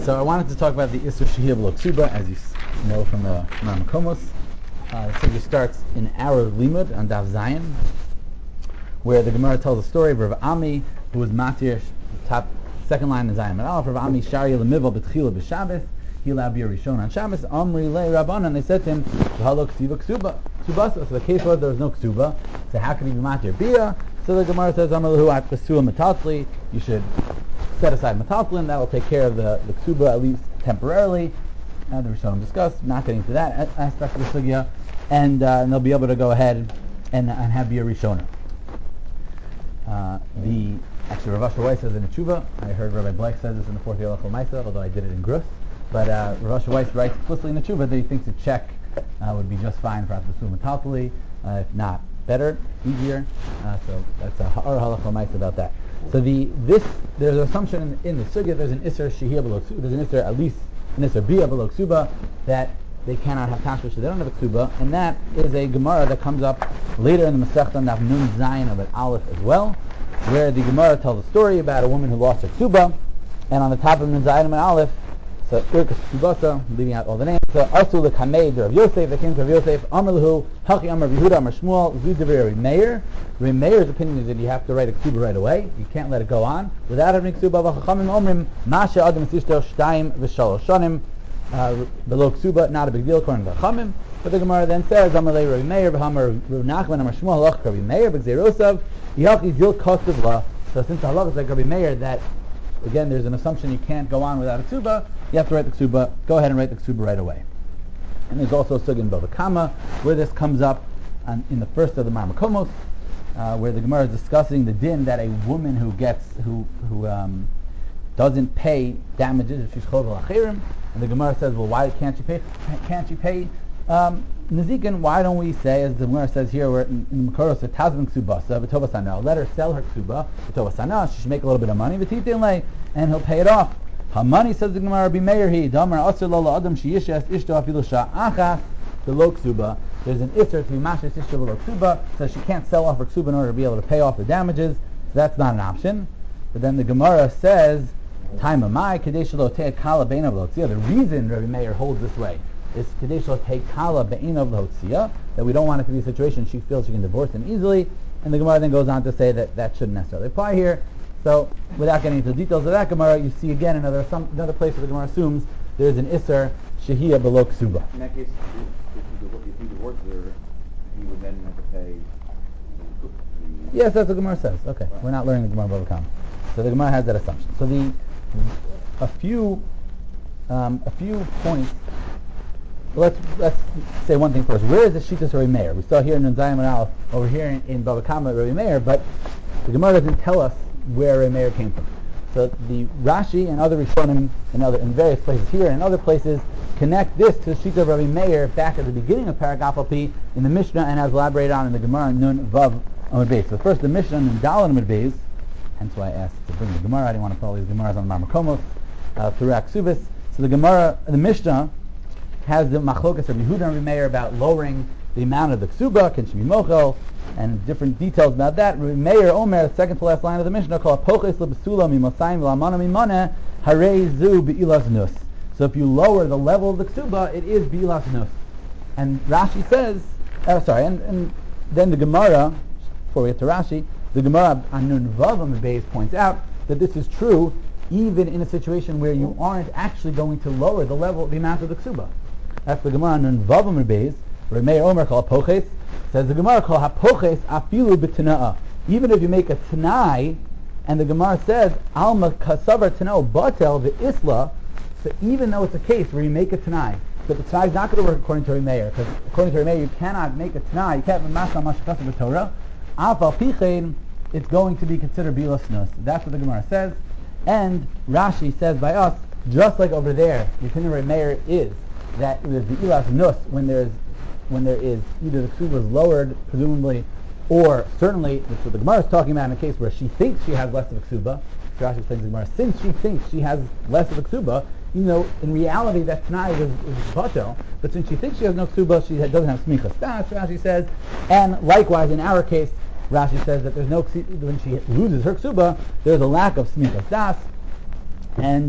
So I wanted to talk about the Isser Shehiyah B'lo Ksuba, as you know from the Makomos. The sugya starts in our Limud on Daf Zayin, where the Gemara tells a story of Rav Ami, who was Matir, second line in Zayin. Rav Ami Shari L'mival B'tchila B'Shabbos, Hila B'yer Rishon on Shabbos, Amri Le Rabbanan, and they said to him, V'halo Ksiva Ksuba. So the case was there was no Ksuba, so how can he be Matir Bia? So the Gemara says, Amr Lahu At Pesua Metatli, you should set aside Metatlin, that will take care of the Ksuba at least temporarily. The Rishonim discussed, not getting to that aspect of the sugya, and they'll be able to go ahead and have Bia Rishona. Actually, Rav Asher Weiss says in the Tshuva, I heard Rabbi Blake says this in the fourth Yalach L'Maisa, although I did it in Grus, but Rav Asher Weiss writes explicitly in the Tshuva that he thinks a check would be just fine for Pesua Metatli, if not better, easier. So that's a Halach L'Maisa about that. So there's an assumption in the sugya. There's an Isser Shehiyah B'lo Ksuba. There's an Isser, at least an Isser Bia B'lo Ksuba, that they cannot have tashmish, so they don't have a Ksuba, and that is a Gemara that comes up later in the Masechta Daf Nun Zayin of an Aleph as well, where the Gemara tells a story about a woman who lost her Ksuba, and on the top of Nun Zayin of an Aleph, so Irkas Ksubasa, leaving out all the names. So Arsu L'Kamed Rav Yosef, they came to Rav Yosef, Amar Lahu, Haki Amar Yehuda Amar Shmuel, Zudavar Rav Meir. Rav Meir's opinion is that you have to write a ksuba right away. You can't let it go on without having ksuba. V'chachamim omrim, Masha Adam Sishto Shtayim V'Shalosh Shanim below ksuba, not a big deal according to the Chachamim. But the Gemara then says, Amar Le Rav Meir, V'hamar Rav Nachman Amar Shmuel Halach Rav Meir, B'Gzeirosav, Yachli Zil Kostav La. So since the halach is like Rav Meir, that again there's an assumption you can't go on without a ksuba. You have to write the ksuba. Go ahead and write the ksuba right away. And there's also a sugya in Bava Kama where this comes up in the first of the Makomos, where the Gemara is discussing the din that a woman who doesn't pay damages if she's chovel achirim, and the Gemara says, well, why can't she pay? Nezikin? Why don't we say, as the Gemara says here, where in the Makoros, tazvin ksubasa v'tovasana, let her sell her ksuba v'tovasana, she should make a little bit of money v'titin and he'll pay it off. Hamani, says the Gemara, Rabbi Meir he damar asur lo la'adam sheyishes ishto afilu sha'achas below ksuba. There's an isser to be mashis ishto below ksuba, so she can't sell off her ksuba in order to be able to pay off the damages. So that's not an option. But then the Gemara says, time amai kadesh lo te'et kala beinav lotzia. The reason Rabbi Meir holds this way is kadesh lo te'et kala beinav lotzia, that we don't want it to be a situation she feels she can divorce him easily. And the Gemara then goes on to say that that shouldn't necessarily apply here. So, without getting into the details of that Gemara, you see again another place where the Gemara assumes there's an Isser Shehiyah B'lo Ksuba. In that case, if he divorces her, he would then have to pay the... Yes, that's what the Gemara says. Okay, right. We're not learning the Gemara Bava Kama. So the Gemara has that assumption. So a few points. Let's say one thing first. Where is the Shitas Rabbi Meir? We saw here in Nun Zayin Aleph, over here in Bava Kama Rabbi Meir, but the Gemara doesn't tell us where Rabbi Meir came from. So the Rashi and other Rishonim in various places here and other places connect this to the Shita of Rabbi Meir back at the beginning of Paragaf Alpi in the Mishnah and as elaborated on in the Gemara Nun Vav Amud Beis. So first the Mishnah Nun Daled Amud Beis, hence why I asked to bring the Gemara. I didn't want to put all these Gemaras on the Makomos through Aksubis. So the Mishnah has the Machlokas of Yehuda and Rabbi Meir about lowering the amount of the ksuba, can she be mochel, and different details about that. Rabbi Meir Omer, the second to last line of the Mishnah, called Poches lebesula mimosayim v'lamana mimana harei zu be'ilas nus. So if you lower the level of the ksuba, it is be'ilas nus. And Rashi says, and then the Gemara, before we get to Rashi, the Gemara on Nun Vav Amud Beis points out that this is true even in a situation where you aren't actually going to lower the amount of the ksuba. That's the Gemara on Nun Vav Amud Beis. Rabbi Meir Omer called Poches, says the Gemara called Hapoches afilu b'tana'ah. Even if you make a tanai, and the Gemara says alma kasavar tana'o batel v'isla, so even though it's a case where you make a tanai, but the tanai is not going to work according to Rabbi Meir, because according to Rabbi Meir you cannot make a tanai, you can't masa mashakasav b'Torah. Afal pichein, it's going to be considered bilasnus. That's what the Gemara says, and Rashi says by us, just like over there, the opinion of Rabbi Meir is that there's the ilas nus when there is either the ksuba is lowered, presumably, or certainly, that's what the Gemara is talking about in a case where she thinks she has less of a ksuba. Rashi explains the Gemara, since she thinks she has less of a ksuba, in reality that tanai is batel, but since she thinks she has no ksuba, she doesn't have smichas das, Rashi says, and likewise in our case, Rashi says that there's no when she loses her ksuba, there's a lack of smichas das, and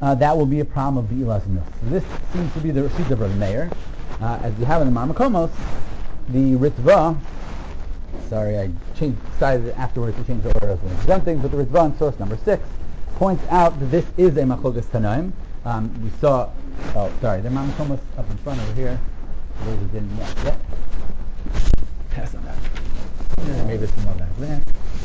that will be a problem of Be'ilas Nus. So this seems to be the Rashid of Rabbi Meir. As you have in the Marmakomos, the Ritva, sorry, I decided afterwards to change the order as we're presenting, but the Ritva in source number 6 points out that this is a Machlokas Tanaim. We saw, the Marmakomos up in front over here, for those who didn't yet. Pass on that. Maybe there's some more back there.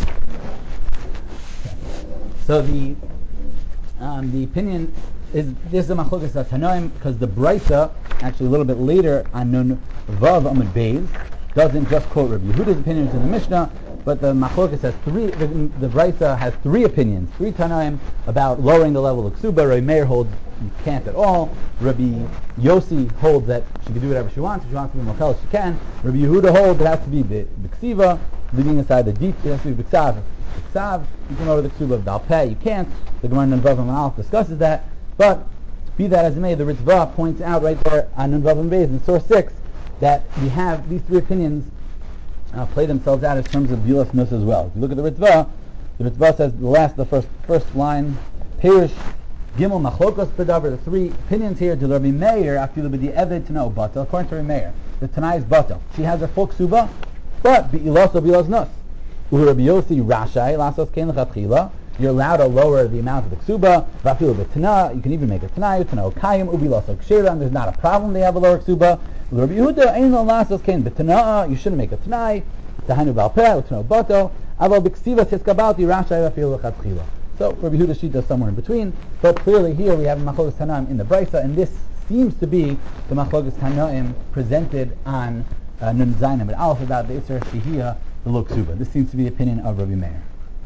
So the opinion is this is a machlokas tanoim because the Brisa, actually a little bit later on Nun Vav Amud Beis, doesn't just quote Rabbi Yehuda's opinions in the Mishnah, but the machlokas has the Brisa has three opinions, three tanoim about lowering the level of ksuba. Rabbi Meir holds you can't at all. Rabbi Yossi holds that she can do whatever she wants. If she wants to be mokel, she can. Rabbi Yehuda holds it has to be b'ksiva, leaving aside the deep. It has to be b'ksav. B'ksav, you can lower the ksuba of dalpeh. You can't. The Gemara in Nun Vav Amud Aleph discusses that. But be that as it may, the Ritva points out right there on Nun Vav Amud Beis in source 6 that we have these three opinions play themselves out in terms of Bilas Nus as well. If you look at the Ritva says the first line, Perish Gimel Machlokos Bedaber, the three opinions here, to Rabbi Meir, Afilu B'di Eved Tano Batal, according to Rabbi Meir, the Tanai is Batal. She has her full ksuba, but Bi'ilas or Bilas Nus. Rabbi Yossi Rashai, Lasos Kein L'chatchila, you're allowed to lower the amount of the ksuba, Vafilu B'Tana, you can even make a Tanai, Tano Kayim, Ubilas or Ksheira, and there's not a problem they have a lower ksuba. Rabbi Yehuda, Ein Lo Lasos Kein B'Tana, you shouldn't make a Tanai, Tahanu Balpeh, Tano Batal, Aval B'Ksiva Tiskabati, Rashai, Vafilu L'chatchila. So Rabbi Yehuda Shita is somewhere in between, but clearly here we have Machlokas Tanaim in the Brisa, and this seems to be the Machlokas Tanaim presented on Nun Zayin Amud Aleph about the Isser Shehiyah, the Lo Ksuba. This seems to be the opinion of Rabbi Meir.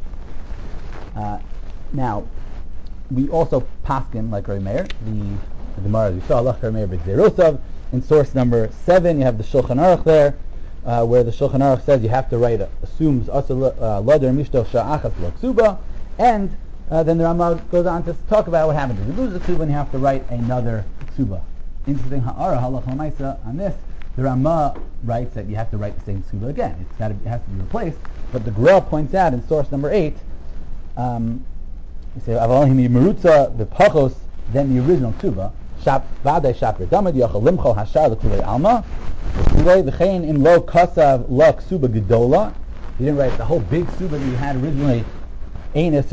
Now, we also paskin like Rabbi Meir, the Gemara we saw, Lach Rabbi Meir B'Gzerosav, in source number 7, you have the Shulchan Aruch there, where the Shulchan Aruch says you have to write, assumes Asa Ladar Mishto Sha'achas Lo Ksuba, and then the Rama goes on to talk about what happens if you lose the ksuba and you have to write another ksuba. Interesting ha'ara halach l'maisa on this. The Rama writes that you have to write the same ksuba again. It has to be replaced. But the Gra points out in source number 8, you say avalahim yimerutza the pachos than the original ksuba. Shap v'adei shapir damad yachal limchol hashar l'kulei alma. V'chein in lo kasav la ksuba gedola. You didn't write the whole big ksuba that you had originally. The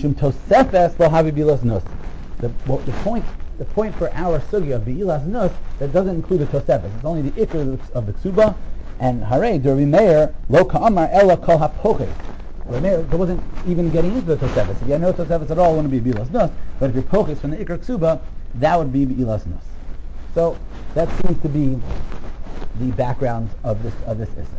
point for our sugya of Be'ilas Nus that doesn't include the Tosefes. It's only the ikr of the ksuba. And Harei, Rabbi Meir, lo ka'amar ela kol ha'poches. Rabbi Meir wasn't even getting into the Tosefes. If you had no Tosefes at all, it wouldn't be Be'ilas Nus. But if you're poches from the ikr ksuba, that would be Be'ilas Nus. So that seems to be the background of this issur.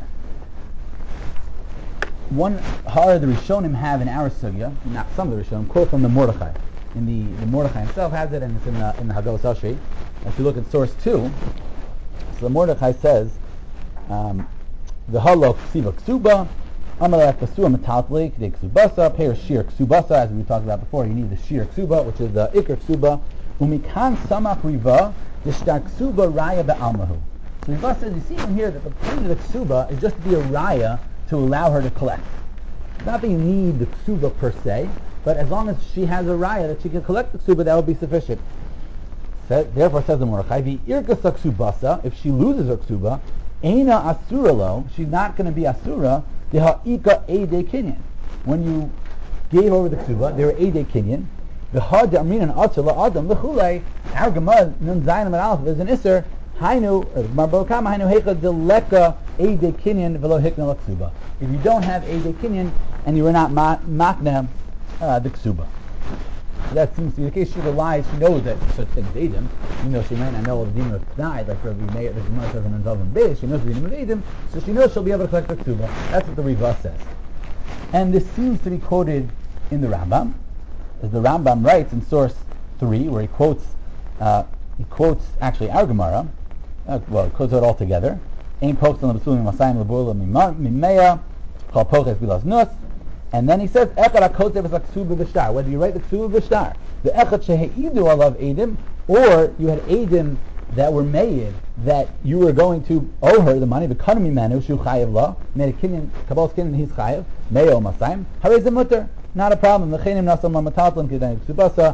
One ha'ara the Rishonim have in our sugya, not some of the Rishonim, quote from the Mordechai. In the Mordechai himself has it, and it's in the Haggadah Ashri. If you look at source 2, so the Mordechai says, the halo ksiva ksuba, amalat pasua metaltli k'dei ksubasa, pair shir ksubasa, as we talked about before, you need the shir ksuba, which is the ikr ksuba, umikan samach riva, yishtar ksuba raya be'almahu. So Riva says, you see from here that the point of the ksuba is just to be a raya to allow her to collect. Not that you need the ksuba per se, but as long as she has a raya that she can collect the ksuba, that would be sufficient. Therefore, says the Mordechai, if she loses her ksuba, eina asura lo, she's not going to be asura, deha ede kinyan. When you gave over the ksuba, they were ede kinyan. V'ha de'amrinan atzala adam v'chulei. Our Gemara Nun Zayin Amud Aleph is an isser. Hainu marbokam hainu hecha deleka ede kinyan v'lo hikna l'ksuba. If you don't have ede kinyan and you were not makna the ksuba, that seems to be the case. She relies. She knows that such things edim, even though she might not know the demon of tonight, like Rabbi Meir, the Gemara says in Nun Beis. She knows the demon of edim, so she knows she'll be able to collect the ksuba. That's what the Riva says, and this seems to be quoted in the Rambam, as the Rambam writes in source 3, where he quotes actually our Gemara. He quotes it all together. Ein pochson l'basulim masayim l'burla mimeya chol poches bilas nus. And then he says, Echad HaKosev is like Ksuba B'Shtar. Whether you write the Ksuba B'Shtar, the Echad Shehe'idu Alav Edim, or you had Edim that were made that you were going to owe her the money, the Kanami Manu, Shu Chayev La, made a kinyan, Kabbal's kinyan, he's Chayev, Meyo Masayim, Harei Mutter, not a problem. The Chenim Nasam La Matatlan Kedayin Ksubasa,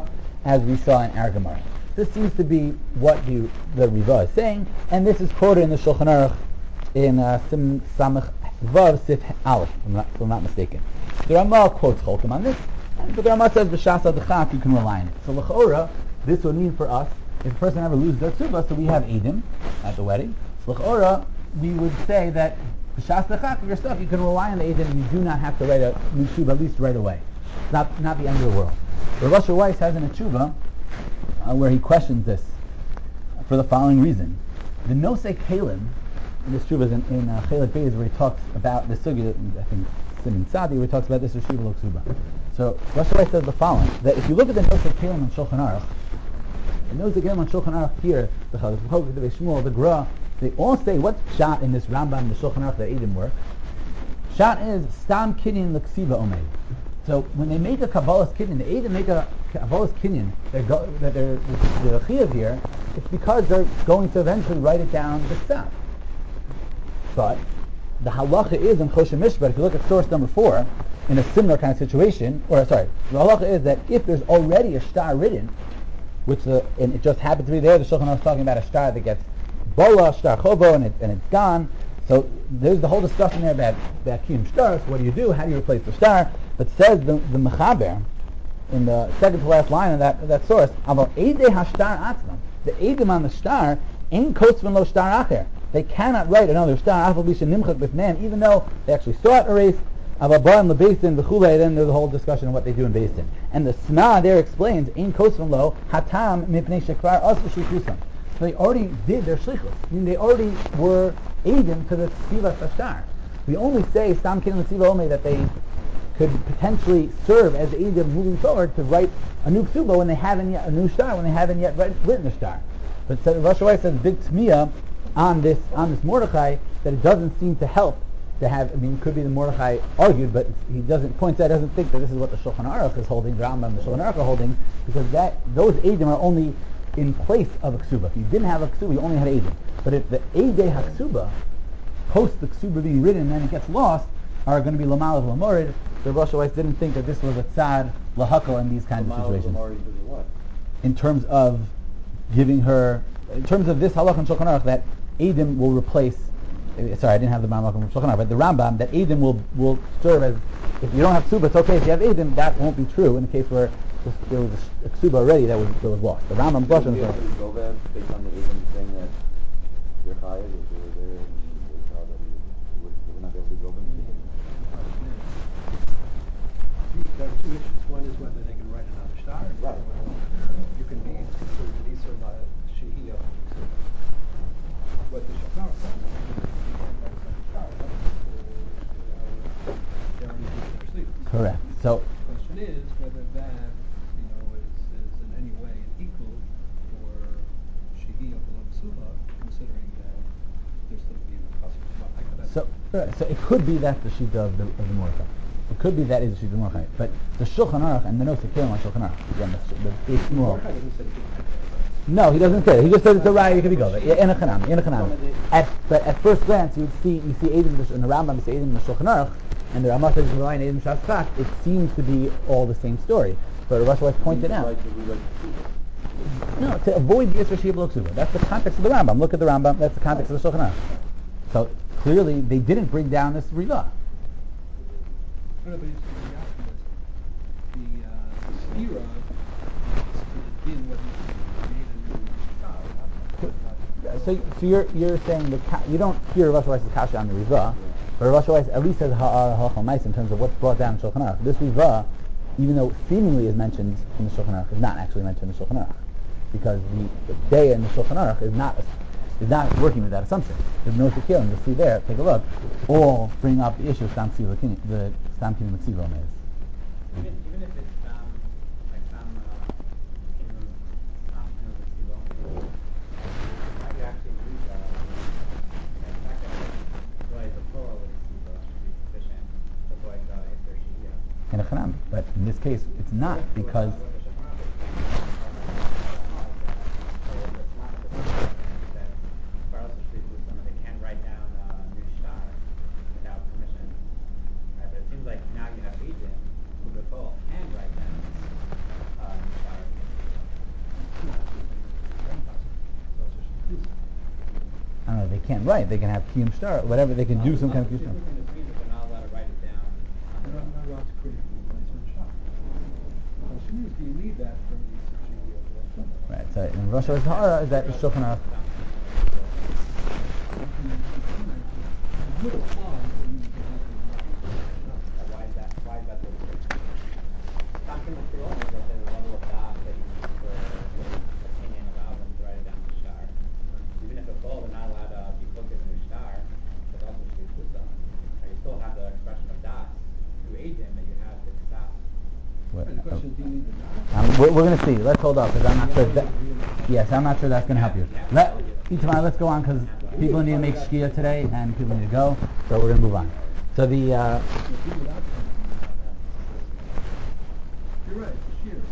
as we saw in our Gemara. This seems to be what the Riva is saying, and this is quoted in the Shulchan Aruch in Sim Samach Vav Sif Aleph, if I'm not mistaken. The Ramah quotes Cholkim on this, but the Ramah says b'shas adchak you can rely on it. So l'chora, this would mean for us, if a person ever loses their tzubah, so we have Eidim at the wedding. So l'chora, we would say that b'shas adchak, if you're stuck, you can rely on the Eidim. You do not have to write a new tzubah at least right away. It's not the end of the world. Rav Asher Weiss has in a tshuva where he questions this for the following reason. The Nosei Kalim, this tshuva is in Chelik Beis, where he talks about the sugya, I think Simin Sadi, where he talks about this Shiva Lo Ksuba. So Rav Asher Weiss says the following, that if you look at the Nosei Kalim on Shulchan Aruch, the Nosei Kalim on Shulchan Aruch here, the Chalach V'Chok, the Shmuel, the Gra, they all say what's shot in this Rambam, the Shulchan Aruch that Eidim work. Shot is Stam Kinyan L'Ksiva Omeid. So when they make a Kabbalah's Kinyan, the Eidim make a Kabbalah's Kinyan, that they're the Chiyav here, it's because they're going to eventually write it down the Ksaf. But the halacha is in Choshen Mishpat, if you look at source number 4, in a similar kind of situation, the halacha is that if there's already a shtar written, and it just happened to be there, the Shulchan Aruch is talking about a shtar that gets bola, shtar chobo, and it's gone. So there's the whole discussion there about kiyum shtar. So what do you do? How do you replace the shtar? But says the Mechaber in the second to last line of that source, Aval Eidei Hashtar Atzvam, the Eidim on the shtar ain't kotzvin lo shtar acher. They cannot write another shtar, Aval Bisha Nimchak B'fneim, even though they actually saw it erased. Aval Ba'am LeBeisin V'chulei. Then there's a whole discussion of what they do in Beisin. And the Sma there explains ain't kotzvin lo hatam mipnei shekvar asu shlichusam. So they already did their shlichus. I mean, they already were Eidim to the Tzivas Hashtar. We only say Stam Kinyan L'Tziva Omei that they could potentially serve as Eidim moving forward to write a new ksuba when they haven't yet, a new shtar when they haven't yet written a shtar. But Rav Asher Weiss says big tmiyah on this Mordechai that it doesn't seem to help to have. I mean, it could be the Mordechai argued, but he doesn't think that this is what the Shulchan Aruch is holding, the Rambam and the Shulchan Aruch are holding, because those Eidim are only in place of a ksuba. If you didn't have a ksuba, you only had Eidim. But if the Eidei HaKsuba, post the ksuba being written and then it gets lost, are going to be Lamal of Lamorid, so Rav Asher Weiss didn't think that this was a tzad lahakal in these kinds of situations. In terms of giving her, in terms of this halach and Shulchan Aruch, that Eidim will replace, sorry, I didn't have the Rambam from Shulchan Aruch, but the Rambam, that Eidim will serve as, if you don't have ksuba, it's okay. If you have Eidim, that won't be true in the case where there was a ksuba already that was lost. The Rambam Based on the Eidim saying that they're chayav, if they were there and they saw that he would not be able to go them. There are two issues. One is whether they can write another shtar. Right. You can be considered an Isur Shehiyah. What the Shulchan Aruch says, you can't write another shtar. They already did their sleep. Correct. So The question is whether that, is in any way an equal for Shehiyah B'lo Ksuba, considering that there's still being a custom. So it could be that the shita of the Mordechai. It could be that is the shita of Mordechai. But the Shulchan Aruch and the Nosei Kalim on Shulchan Aruch, again, the big small. No, he doesn't say it. He just says it's a raya. You could be go. In a chanami. But at first glance, you see Eidim in the Rambam, you see Eidim in the Shulchan Aruch, and the Ramah says relying Eidim Shas. It seems to be all the same story. But Rav Asher Weiss pointed out. No, to avoid the Yisra Shehiyah B'lo Ksuba. That's the context of the Rambam. Look at the Rambam. That's the context of the Shulchan Aruch. So clearly, they didn't bring down this riva. No, but it's the stira could have been what he made a new star. So you're saying that you don't hear Rav Asher Weiss's kasha on the riva, but Rav Asher Weiss at least says ha'ar ha'chal in terms of what's brought down in Shulchan Aruch. This riva, even though seemingly is mentioned in the Shulchan Aruch, is not actually mentioned in the Shulchan Aruch, because the day in the Shulchan Aruch is not working with that assumption. There's no Shekhilim, you'll see there, take a look, all bring up the issue of Stam Kinyan L'Tziva Omeid. Even if it's like Stam Kinyan L'Tziva Omeid, how do you actually use that? The fact that it's really the plural of L'Tziva should be sufficient to avoid the Yisur Shehiyah. In a chanam, but in this case, it's not because. They can't write down a new shtar without permission. Right? But it seems like now you have Eidim who before can write down new shtar can't write. They can have kiyum shtar, whatever. They can do some kind of kiyum shtar. This means that they're not allowed to write it down on They're their not own. allowed to create a replacement shop. The question is, do you need that for the Shihiyah of Rosh Hashanah? Right. So in Rosh Hashanah is that Shulchan Aruch. It would apply for you to have the Why is that? Why is that so strict? Something that you're only like the level of das that you need for opinion allows them to write it down to shtar. Even if it's full, they're not allowed to be focused in their shtar, but also should be pusa. You still have the expression of das through Adin that you have with ksaf. The question is, do you need the data? We're going to see. Let's hold up because I'm not sure. Yes, I'm not sure that's going to help you. Itamar, let's go on because people need to make shkia today and people need to go. So we're going to move on. So the You're right, it's sheer.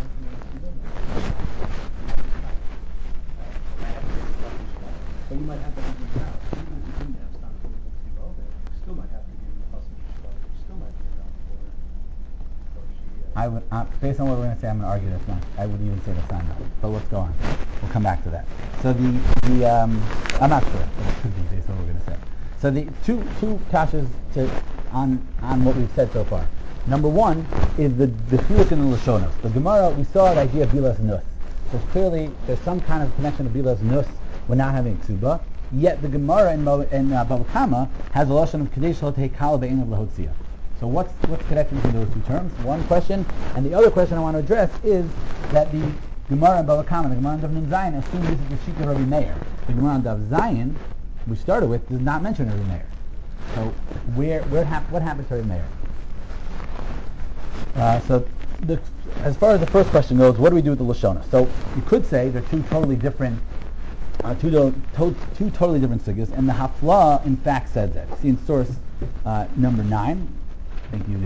But you might have that even out. Even if you didn't have Stam Torah Tzivah, you still might have to give the Chasam Shvat, which still might be enough for Shia. I would, based on what we're going to say, I'm going to argue that's not. I would even say that's not enough. But let's go on. We'll come back to that. So I'm not sure, but it could be based on what we're going to say. So the two kashas on what we've said so far. Number one is the chiluk in the Lashonos. The Gemara, we saw the idea of bilas nus. So clearly there's some kind of connection to bilas nus when not having ksuba. Yet the Gemara in Bava Kama has a lashon of kadesh lo tehei kala be'ein of lahotzia. So what's connection between those two terms? One question, and the other question I want to address is that the Gemara in Bava Kama, the Gemara in Daf Nun Zayin, assumes this is the Shita of Rabbi Meir. The Gemara in Daf Zayin, we started with, does not mention Rabbi Meir. So what happened to Rabbi Meir? As far as the first question goes, what do we do with the Lashona? So you could say they're two totally different totally different sugyas, and the Hafla in fact says that. See in source number 9. Thank you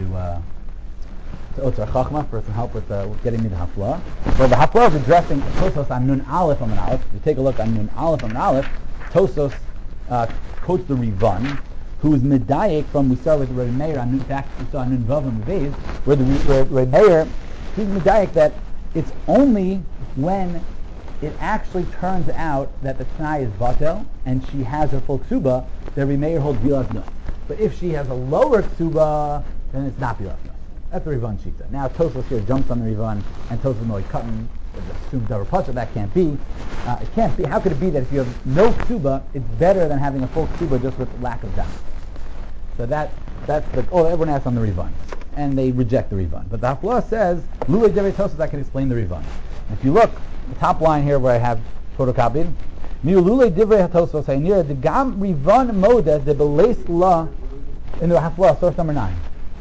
to Otzar Chachma for some help with getting me the Hafla. So the Hafla is addressing Tosos on Nun Aleph on Aleph. If you take a look on Nun Aleph on Aleph, Tosos quotes the Rivan, who is medayek from, we start with Rabbi Meir on back we saw Nun Vav and Beis, where Rabbi Meir, he's medayek that it's only when it actually turns out that the Tanai is batel and she has her full ksuba, that Rabbi Meir holds bilas nus. But if she has a lower ksuba, then it's not bilas nus. That's the Rivan Shita. Now Tosfos here jumps on the Rivan, and Tosfos Moed Katan assumes double pasha. That can't be. It can't be. How could it be that if you have no ksuba, it's better than having a full ksuba just with lack of das? So that's everyone asks on the Rivan, and they reject the Rivan. But the Hafla says Lulei Devei Tosfos, I can explain the Rivan. If you look, the top line here where I have photocopied, Miulule Divrei HaTosfos Hainira the Gam Rivan Moda the Beles La in the Hafla, source number 9.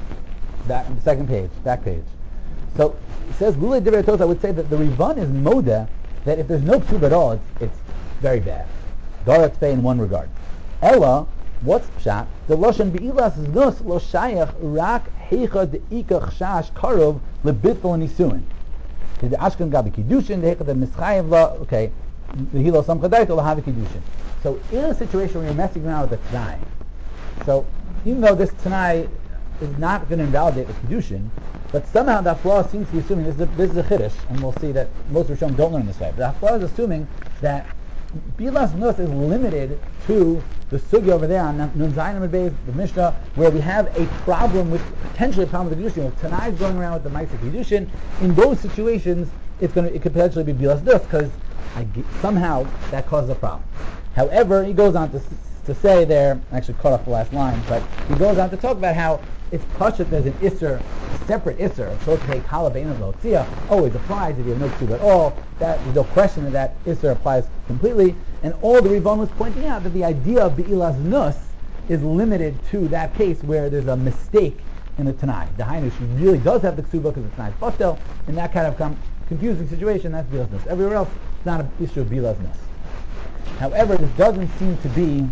That the second page, back page. So it says Lulei Divrei HaTosfos. I would say that the Rivan is Moda, that if there's no ksuba at all, it's very bad. Darat Fei in one regard. Ella, what's pshat? The lashon beilas nus lo shayach rak heicha deika chshash karov lebitful nisuin. The Ashkan Gabi Kiddushin, the Mischayev La, okay, the Hilo Samchadait, will have a Kiddushin. So in a situation where you're messing around with the Tanai, so even though this Tanai is not going to invalidate the Kiddushin, but somehow the Hafla seems to be assuming this is a Chiddush, and we'll see that most Rishonim don't learn this way. The Hafla is assuming that Bilas Nus is limited to the Sugya over there on Nun Zayin and Beis, the Mishnah, where we have a problem with, potentially a problem with the Kiddushin. If Tanai is going around with the Ma'aseh Kiddushin, in those situations, it could potentially be Bilas Nus, because somehow that causes a problem. However, he goes on to say there, I actually cut off the last line, but he goes on to talk about how it's pashut there's an isser, a separate isser, so to take halabein of lotzia always applies if you have no ksuba at all. That there's no question that isser applies completely. And all the Rivan was pointing out that the idea of be'ilas nus is limited to that case where there's a mistake in the Tanai. The Hainu, she really does have the ksuba because it's not batel. In that kind of confusing situation, that's be'ilas nus. Everywhere else, it's not an issue of be'ilas nus. However, this doesn't seem to be,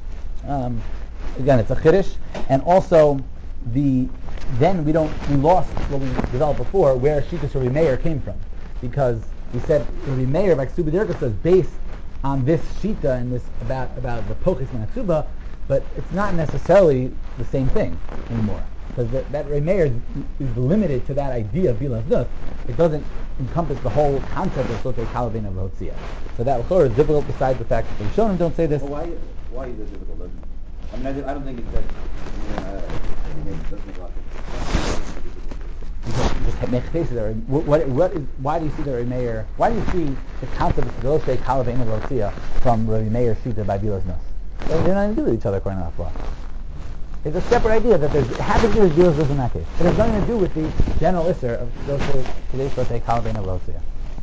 again, it's a chiddush, and also we lost what we developed before, where Shitas Rabbi Meir came from, because we said Rabbi Meir, like Suba Dirka says, based on this Shita and this about the Pochis Manatsuba, but it's not necessarily the same thing anymore, because that Rabbi Meir is limited to that idea of Bilas Nus. It doesn't encompass the whole concept of Sotei Kalabin of Hotzia. So that is difficult, besides the fact that the Rishonim don't say this. Well, why is it difficult, doesn't it? I mean, I don't think it's that. I mean, it doesn't make a lot of sense. Just make cases there. Why do you see the Rabbi Meir? Why do you see the concept of Veloshe Kalav Eina Velotzia from Rabbi Meir Shita by Bilas Nus? They're not even do with each other according to the law. It's a separate idea that there's happens to be Bilas Nus in that case. It has nothing to do with the general issur of Veloshe Kalav Eina Velotzia.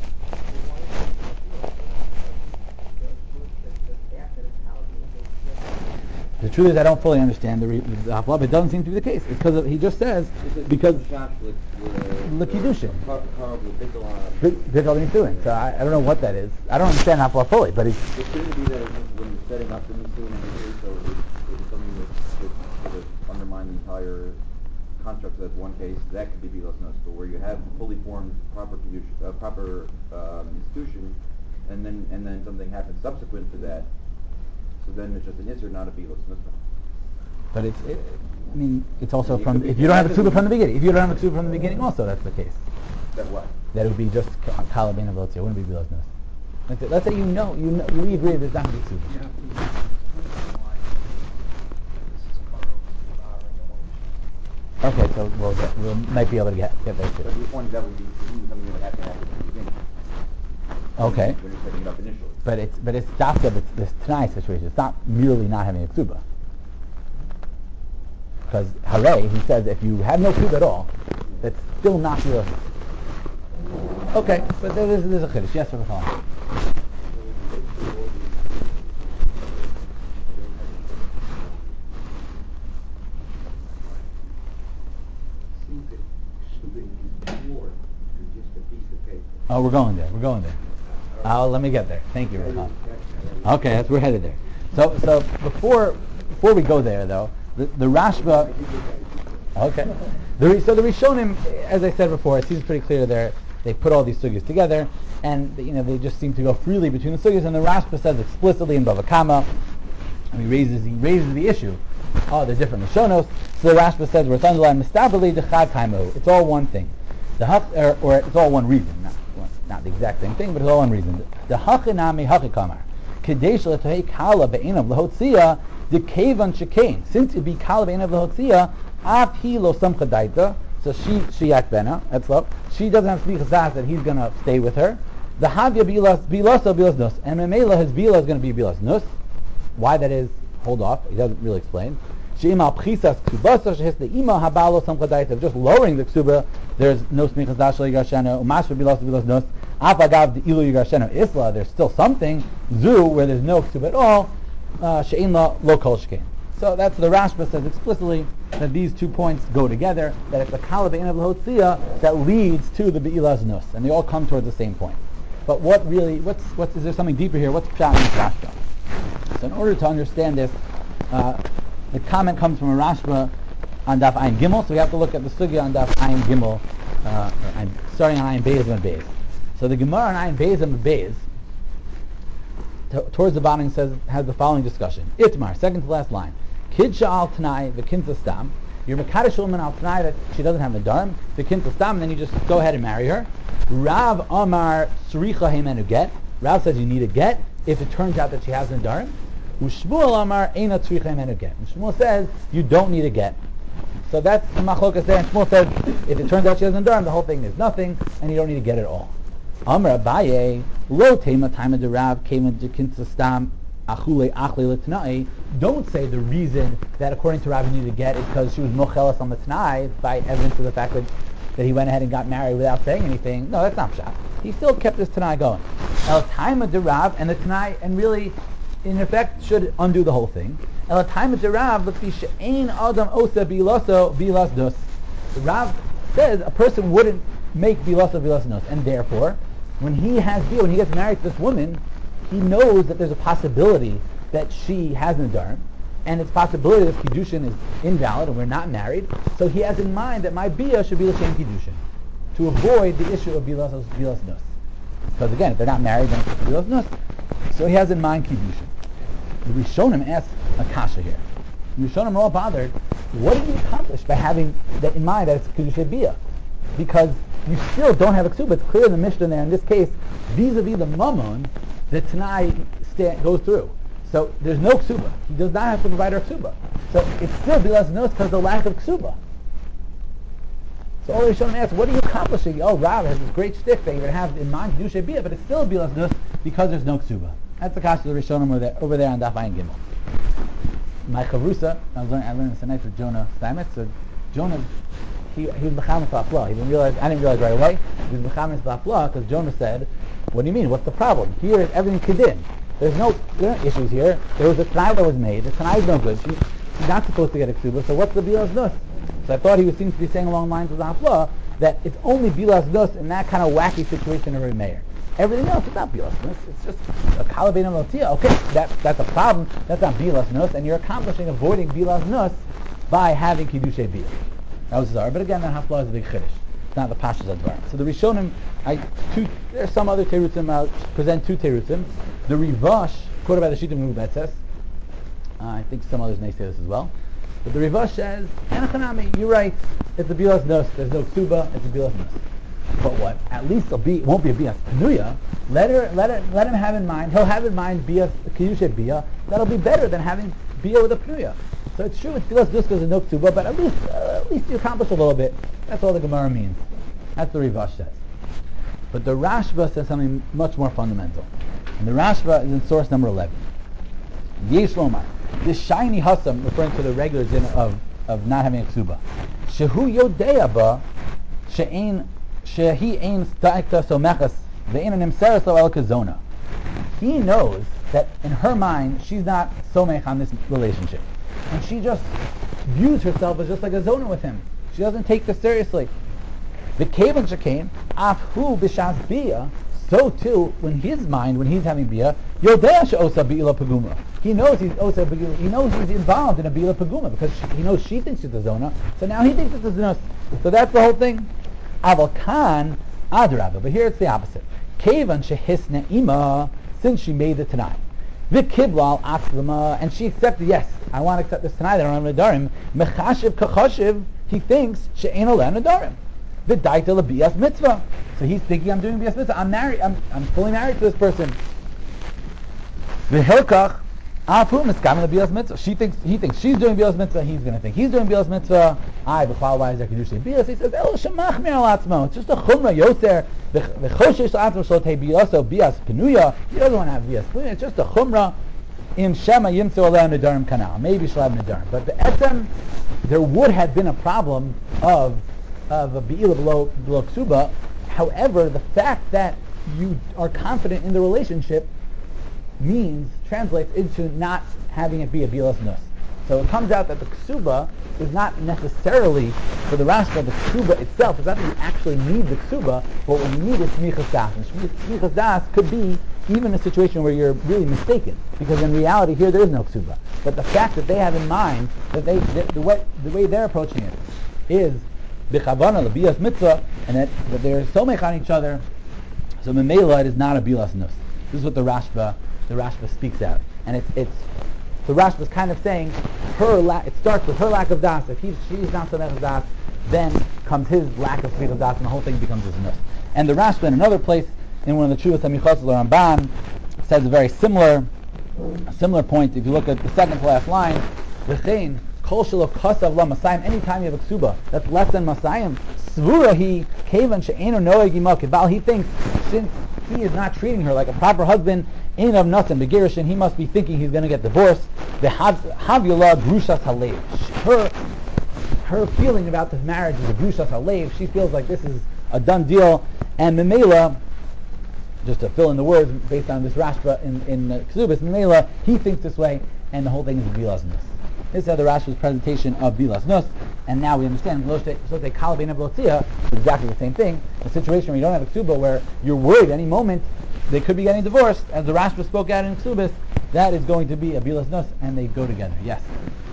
The truth is, I don't fully understand the hafla, but it doesn't seem to be the case. It's because he just says because the kiddushin. Bittul he's doing. So I don't know what that is. I don't understand hafla fully, but it shouldn't be that when you're setting up the nisuin and the so it's something that sort of undermine the entire construct of that one case. That could be bilas nos, but where you have fully formed proper institution, and then something happens subsequent to that. So then it's just an isser, not a bilas nusach. But it's also from if you don't have a ksuba from the beginning. If you don't have a ksuba from the beginning, also that's the case. That what? That it would be just kalav eina velotzia. It wouldn't be bilas nus. Let's say we agree there's not going to be ksuba. You have to understand why this is Okay, so we might be able to get there too. But your point is that would be something that would have to happen at the beginning. Okay. When you're setting it up initially. But it's dafka, it's this Tanai situation. It's not merely not having a ksuba. Because hooray, he says, if you have no ksuba at all, that's still not bilas nus. Okay, but there's a chiddush. Yes, Rabbi Chaim. Oh, we're going there. Let me get there. Thank you, Rahab. Okay, we're headed there. So before we go there, though, the Rashba. Okay. So the Rishonim, as I said before, it seems pretty clear there. They put all these sugyas together, and they just seem to go freely between the sugyas. And the Rashba says explicitly in Bava Kama, and he raises the issue. Oh, they're different Rishonos. So the Rashba says, it's all one thing. Or it's all one reason. Not the exact same thing, but it's all one reason. The hachinami hachikamar. Kadesh letohei kala be'enav lehotzia the kevan shekain. Since it be kala be'enav lehotzia, af hi lo samcha daita. So she yak bena. She doesn't have smichas das that he's going to stay with her. The havya bilas nus, and memela his bila is going to be bilas nus. Why that is? Hold off. He doesn't really explain. She'ima pchisas ksubasa shehis the ima habalo samcha daita. Just lowering the ksuba, there's no smichas das shel yigashenu. Umasva bilas nus. Afagav the ilu yigashenu isla. There's still something zu where there's no ksuba at all. She'in lo kol shkein. So that's the Rashba says explicitly that these 2 points go together. That it's the kala be'enav lehotzia that leads to the be'ilas nus, and they all come towards the same point. But what is there something deeper here? What's pshat in this Rashba? So in order to understand this, the comment comes from a Rashba on Daf Ayin Gimel, so we have to look at the sugya on Daf Ayin Gimel, starting on Ayin Beis and Beis. So the Gemara on Ayin Beis and Beis, towards the bottom has the following discussion. Itmar, second to last line. Kid sha'al t'nai v'kinta stam. You're mekadosh a woman al t'nai that she doesn't have a darim, v'kinta stam, and then you just go ahead and marry her. Rav Amar sricha heimenu get. Rav says you need a get if it turns out that she has a darim. U'shmuel Amar eina tzricha heimenu get. And Shmuel says you don't need a get. So that's the machlokas there. And Shmuel says if it turns out she has a darim, the whole thing is nothing, and you don't need to get it at all. Amar Abaye lo tema time of the Rav came into kinta stam. Don't say the reason that according to Rabbi you need to get is because she was mochelas on the Tanai by evidence of the fact that he went ahead and got married without saying anything. No, that's not pshat. He still kept his Tanai going. El time of the Rav and the Tanai, and really, in effect, should undo the whole thing. El time of the Rav, she'ein adam osa bilaso bilas dus. The Rav says a person wouldn't make bilaso bilas dus, and therefore, when he gets married to this woman, he knows that there's a possibility that she has an darim, and it's a possibility that kiddushin is invalid and we're not married. So he has in mind that my bia should be l'shem kiddushin to avoid the issue of bilas nus. Because again, if they're not married, then it's bilas nus. So he has in mind kiddushin. The Rishonim ask a kasha here. The Rishonim are all bothered. What did you accomplish by having that in mind that it's kiddushin bia? Because you still don't have a ksuba. It's clear in the Mishnah there in this case, vis-a-vis the mammon, the Tanai goes through. So there's no ksuba. He does not have to provide her ksuba. So it's still bilas nos because of the lack of ksuba. So all the Rishonim ask, what are you accomplishing? Oh, Rav has this great shtick that you would have in mind, Kedusha Bia, but it's still bilas nos because there's no ksuba. That's the kasha of the Rishonim over there on Daf Ayin Gimel. My chavrusa, I learned this tonight with Jonah Steinmetz. So Jonah, he was mechamis la'afla. I didn't realize right away. He was mechamis la'afla because Jonah said, "What do you mean? What's the problem? Here is everything kedin. There are no issues here. There was a tanai that was made. The tanai is no good. She's not supposed to get a ksuba. So what's the bilas nos?" So I thought he seemed to be saying along the lines of the hafla that it's only bilas nos in that kind of wacky situation of a mayor. Everything else is not bilas nos. It's just a kalabin lotia. Okay, that's a problem. That's not bilas nos, and you're avoiding bilas nos by having kiddushay bia. That was Zara, but again, that hafla is a big chiddush. It's not the pashas advar. So the Rishonim, there's some other terutzim. I'll present two terutzim. The Rivash, quoted by the Shittim Rubetzes. I think some others may say this as well. But the Rivash says, Enochanami, you're right. It's a bilas nos. There's no ksuba. It's a bilas nos. But what? At least it won't be a bias penuya. Let him have in mind. He'll have in mind bias kiddushay bia. That'll be better than having bia with a penuya. So it's true it's bilas nos because of no ksuba, but at least you accomplish a little bit. That's all the Gemara means. That's the Rivash says. But the Rashba says something much more fundamental. And the Rashba is in source number 11. Yesh Lomar. This shiny hasam, referring to the regular din of not having a ksuba. Shehu yodea ba she'ein shehi ein sta'ikta somechas ve'ein nimseres lo el kazona. He knows that in her mind she's not somech on this relationship, and she just views herself as just like a zona with him. She doesn't take this seriously. The kavan shekain afhu b'shas bia. So too, when he's having bia, yodea she'osa bi'ila paguma. He knows he's osa b'ila. He knows he's involved in a bi'ila paguma because he knows she thinks it's a zona. So now he thinks it's a zona. So that's the whole thing. Aval kan adraba. But here it's the opposite. Kavan shehisna ima, since she made the tanai. V'kiblal atzlama, and she accepted. Yes, I want to accept this tanai. That I don't have nadarim. Mechashiv kachashiv. He thinks she'ein oleh nadarim. V'daita l'bias mitzvah. So he's thinking, I'm doing bias mitzvah. I'm married. I'm fully married to this person. V'hilkach afu miskam l'bias mitzvah. He thinks she's doing bias mitzvah. He's going to think he's doing bias mitzvah. B'chal why is there kedushay bias? He says, El shemach mir al atzmo. It's just a chumra yoser. V'choshesh atzmo shlotei biaso bias penuya. He doesn't want to have bias penuya. It's just a chumra. In shema yimtzu oleh nadarim kanal. Maybe she'll have nadarim. But the etzem, there would have been a problem of a be'ilah below ksuba. However, the fact that you are confident in the relationship translates into not having it be a bilas nos. So it comes out that the ksuba is not necessarily, for the Rashba, the ksuba itself. It's not that you actually need the ksuba, but what you need is smichas das. And smichas das could be even a situation where you're really mistaken, because in reality here there is no ksuba. But the fact that they have in mind that the way they're approaching it is b'chavana l'bias mitzvah, and that they're somech on each other. So memela, it is not a bilas nos. This is what the Rashba speaks out, and it's the Rashba is kind of saying it starts with her lack of das. If she's not somech das, then comes his lack of smichas das, and the whole thing becomes a nos. And the Rashba in another place, in one of the Chuvas HaMichos, the Ramban says a very similar point. If you look at the second to last line, v'chein kol shelo kasav la masayim. Anytime you have a ksuba that's less than masayim, svura he kevan she'enu noeg ima kibal. He thinks since he is not treating her like a proper husband, ein of nothing begirishin, he must be thinking he's going to get divorced. The havula grushas halev. Her feeling about this marriage is a grushas halev. She feels like this is a done deal, and memela, just to fill in the words based on this Rashba in Ksubis, memela, he thinks this way, and the whole thing is bilas nos. This is the Rashba's presentation of bilas nos, and now we understand is exactly the same thing. A situation where you don't have a ksuba, where you're worried any moment they could be getting divorced, as the Rashba spoke out in Ksubis, that is going to be a bilas nos, and they go together. Yes.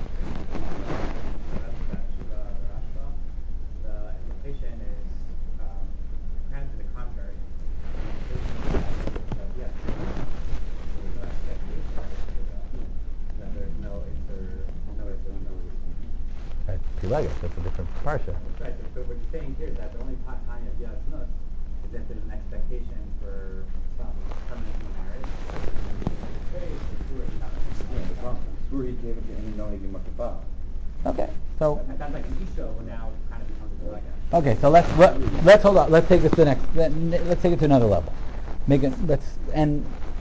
The implication is kind of to the contrary. That's a different parsha. Right, but what you're saying here is that the only time of bias nos is if there's an expectation for some permanent marriage. It's very secure, came into any nohegim makafah. Okay, so That sounds like an Isha, who now kind of becomes a Dolega. okay, so let's hold on. Let's take this to the next. Let's take it to another level. And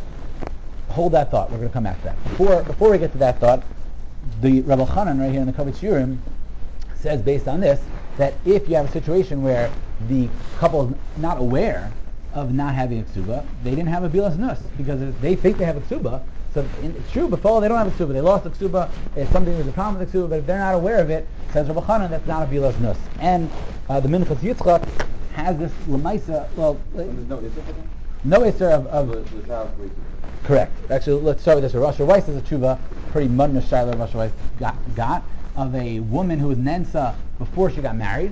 hold that thought. We're going to come back to that. Before we get to that thought, the Rabbi Chanan right here in the Kovitz Yurim says, based on this, that if you have a situation where the couple is not aware of not having a ksuba, they didn't have a bilas nus because they think they have a ksuba. So it's true, before they don't have a ksuba. They lost a ksuba. It's something with a problem with the ksuba, but if they're not aware of it, says Rabbi Chanan, that's not a bilas nus. And the Minchas Yitzchak has this lemaisa. Well, And there's no issue for them? no isser of The child waits. correct. Actually, let's start with this. Rosh Weiss is a tshuva, pretty mudna shaila Rosh Weiss got of a woman who was Nensa before she got married,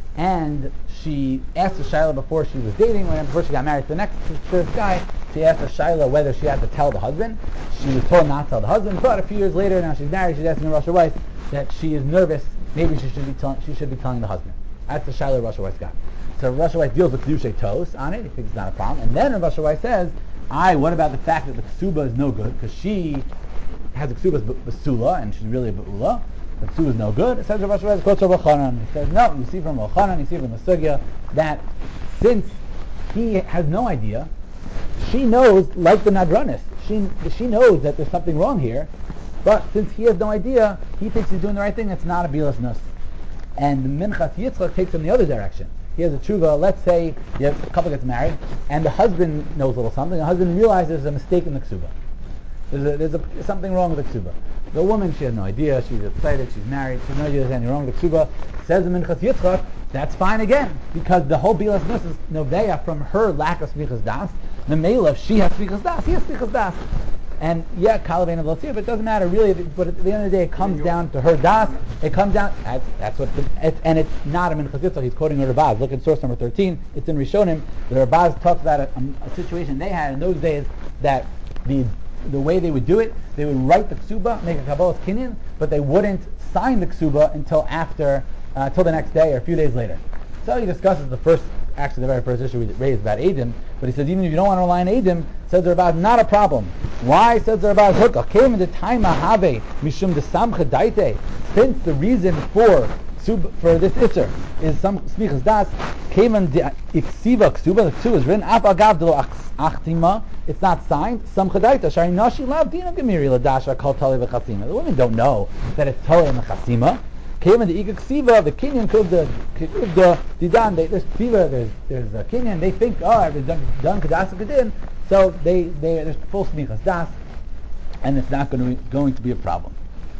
and she asked the shaila before she was dating, before she got married to this guy. She asked the shaila whether she had to tell the husband. She was told not to tell the husband, but a few years later, now she's married, she's asking Rosh Weiss that she is nervous. Maybe she should be telling the husband. That's the shaila Rosh Weiss got. So Rosh Weiss deals with Kedushay Tos on it. He thinks it's not a problem, and then Rosh Weiss says, what about the fact that the ksuba is no good because she has a ksuba basula and she's really a ba'ula? The ksuba is no good. It says Rav Shmuel quotes Rav Chanan. He says no. You see from Rav Chanan, you see from the sugya that since he has no idea, she knows, like the Nadranis, she knows that there's something wrong here, but since he has no idea, he thinks he's doing the right thing. It's not a bilas nus. And the Minchas Yitzchak takes him the other direction. He has a tshuva. Let's say a couple gets married, and the husband knows a little something. The husband realizes there's a mistake in the ksuba. There's something wrong with the ksuba. The woman, she has no idea. She's excited. She's married. She has no idea there's anything wrong with the ksuba. Says the Minchas Yitzchak, that's fine again, because the whole bilas nus is noveya from her lack of smichas das. The mela, she has smichas das. He has smichas das. And Kalavein of Lotzia, but it doesn't matter really. But at the end of the day, it comes down to her das. It comes down. That's what. And it's not a Minchas Yitzchak. He's quoting a Rabaz. Look at source number 13. It's in Rishonim. The Rabaz talks about a situation they had in those days that the way they would do it, they would write the ksuba, make a kabbalas kinyan, but they wouldn't sign the ksuba until the next day or a few days later. So he discusses the very first issue we raised about Eidim, but he says even if you don't want to rely on Eidim, says the Rabaz, not a problem. Why? Says the Rabaz, look, came in the time have mishum de samcha daite, since the reason for this isser is some smichas das, came in the iksiva ksuba, the ksuba is written, af agav de lo achtima, it's not signed, samcha daite, shari nashi lav dina gemiri ladasha kol tali v'chasima. The women don't know that it's tali and chasima. Came in the Iga Ksiva, the Kenyan killed the Didan. There's Ksiva, there's a Kenyan. They think, I've done Kedas Kedin, so there's full smichas das, and it's not going to be a problem.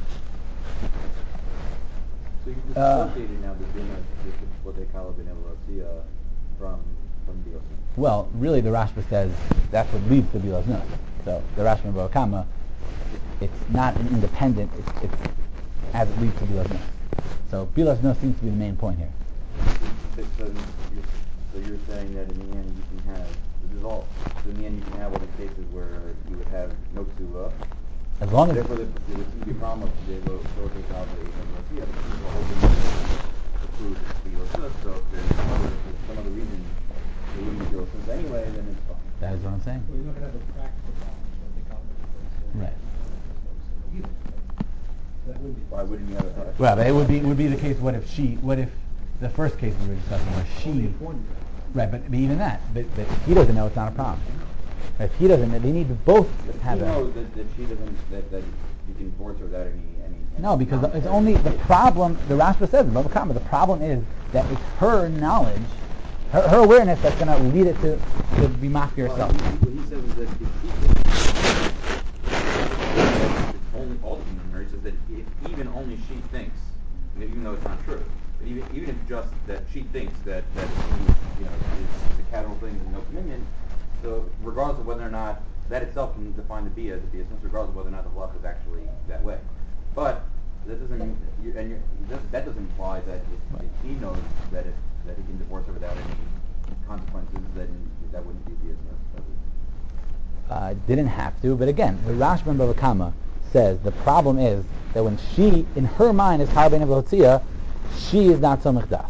So you dissociated now the dinner, what they call a Benevolotia from Bilas. Well, really, the Rashba says that's what leads to Bilas Nus. So the Rashba in Barakama, it's not an independent. It's as it leads to Bilas Nus. So Bilas Nus seems to be the main point here. So you're saying that in the end you can have the result. So in the end you can have all these cases where you would have no ksuba. As long as therefore there would seem to be a problem of the facilitate out the Benevolotia because the whole thing precludes Bilas Nus. So if there's some other reason it wouldn't be Bilas Nus anyway, then it's fine. that is what I'm saying. Well, you're not going to have a practical problem that they call it Right. either, right? So that would be. Why wouldn't you have a Well, but it would be the case. What if the first case we were discussing where Only she, if one year. right? But even that, but if he doesn't know, it's not a problem. If he doesn't, they need to both have He that. knows that she doesn't, that you can divorce her without any No, because it's only the problem. The Rashba says in Bava Kama, the problem is that it's her knowledge, her awareness that's going to lead it to be mafia herself. What he says is that if it's only ultimately in her, he says that if even only she thinks, even though it's not true, but even if just that she thinks that it's a casual thing and no commitment, so regardless of whether or not that itself can define the bia as a bia, regardless of whether or not the love is actually that way. But that doesn't that doesn't imply that if he knows that he can divorce her without any consequences, then that wouldn't be bia. Didn't have to, but again, the Rashba in Bava Kama says the problem is that when she, in her mind, is Harbein of Lotzia, she is not Somech Das.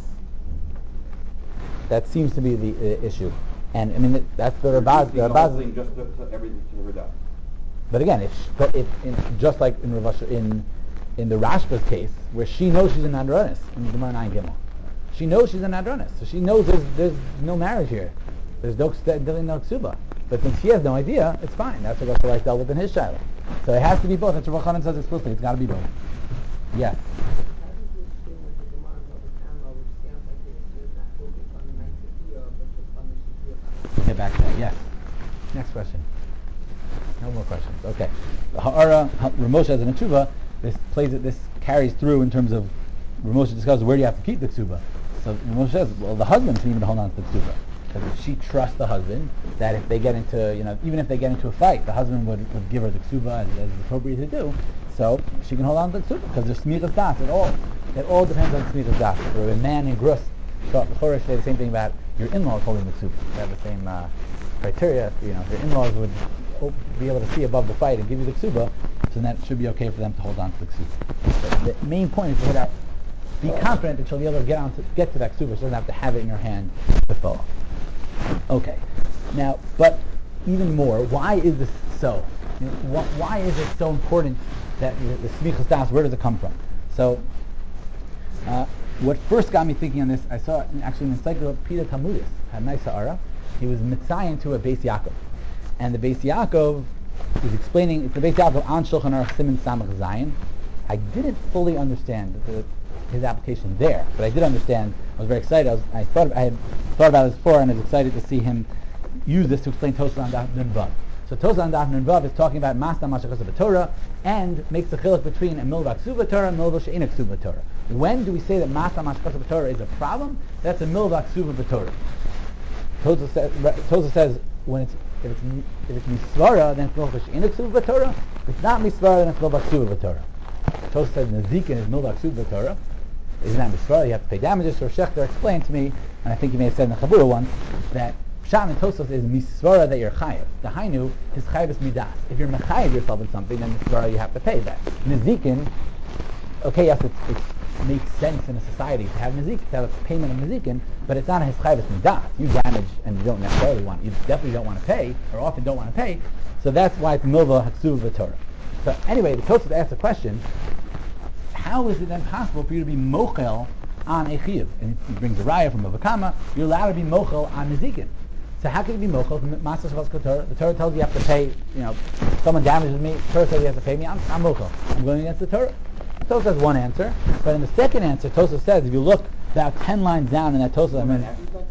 That seems to be the issue. And I mean, that's the Rabaz. The whole thing just to everything to her das. But again, just like in in the Rashba's case, where she knows she's a Nadronis in Gemara 9 Gimel, she knows she's a Nadronis, so she knows there's no marriage here, there's no ksuba. But since she has no idea, it's fine. That's what Rashi dealt with in his shiloh. So it has to be both. That's what Rav Chanan says explicitly. It's got to be both. Yes. How does this deal with the Gemara in Bava Kama, which sounds like the issue is not focused on the Ma'aseh but just on the Shehiyah? We'll get back to that. Yes. Next question. No more questions. Okay. The Ha'ara, Ramosha as an Tshuva, this carries through in terms of Ramosha discusses where do you have to keep the Ksuba. So Ramosha says, well, the husband can even hold on to the Ksuba. Because if she trusts the husband, that if they get into, even if they get into a fight, the husband would give her the ksuba as appropriate to do. So she can hold on to the ksuba because there's smichas das. It all depends on smichas das. Or a man in Grus thought the Chorah say the same thing about your in-laws holding the ksuba. They have the same criteria. If your in-laws would be able to see above the fight and give you the ksuba, so that should be okay for them to hold on to the ksuba. But the main point is to be confident that she'll be able to get to that ksuba. She doesn't have to have it in her hand to fall. Okay, now, but even more, why is this so? Why is it so important that the smichas das? Where does it come from? So, what first got me thinking on this, I saw actually in Encyclopedia Talmudis, had nice ha'ara. He was mitzayin to a Beis Yaakov, and the Beis Yaakov is explaining. It's the Beis Yaakov on Shulchan Aruch Siman Samach Zayin. I didn't fully understand his application there, but I did understand. I was very excited. I had thought about this before, and I was excited to see him use this to explain Tosafos on Daf Nun Vav. So Tosafos on Daf Nun Vav is talking about Masna Mashachas B'Torah and makes a chiluk between a milva ksuba Torah and milva she'ina ksuba Torah. When do we say that Masna Mashachas B'Torah is a problem? That's a milva ksuba B'Torah. Tosafos says if it's misvara, then it's milva she'ina ksuba B'Torah. If it's not misvara, then it's milva ksuba B'Torah. Tosafos says Nezikin is milva ksuba B'Torah. Isn't that misvara? You have to pay damages. So Shechter explained to me, and I think he may have said in the Chabura once, that Pshat and Tosafos is misvara that you're chayev. The hainu is chayev is midas. If you're mechayev yourself in something, then misvara you have to pay that. Nezikin, okay, yes, it makes sense in a society to have nezikin, to have a payment of nezikin, but it's not a chayev is midas. You damage and you definitely don't want to pay, or often don't want to pay. So that's why it's milva haksuv v'torah. So anyway, the Tosafos asked a question. How is it then possible for you to be mochel on a chiyuv? And he brings a raya from Bava Kama. You're allowed to be mochel on nezikin. So how can you be mochel? Masas Shavas Torah. The Torah tells you have to pay. Someone damages me. The Torah says you have to pay me. I'm mochel. I'm going against the Torah. Tosafos has one answer, but in the second answer, Tosafos says if you look about 10 lines down in that Tosafos,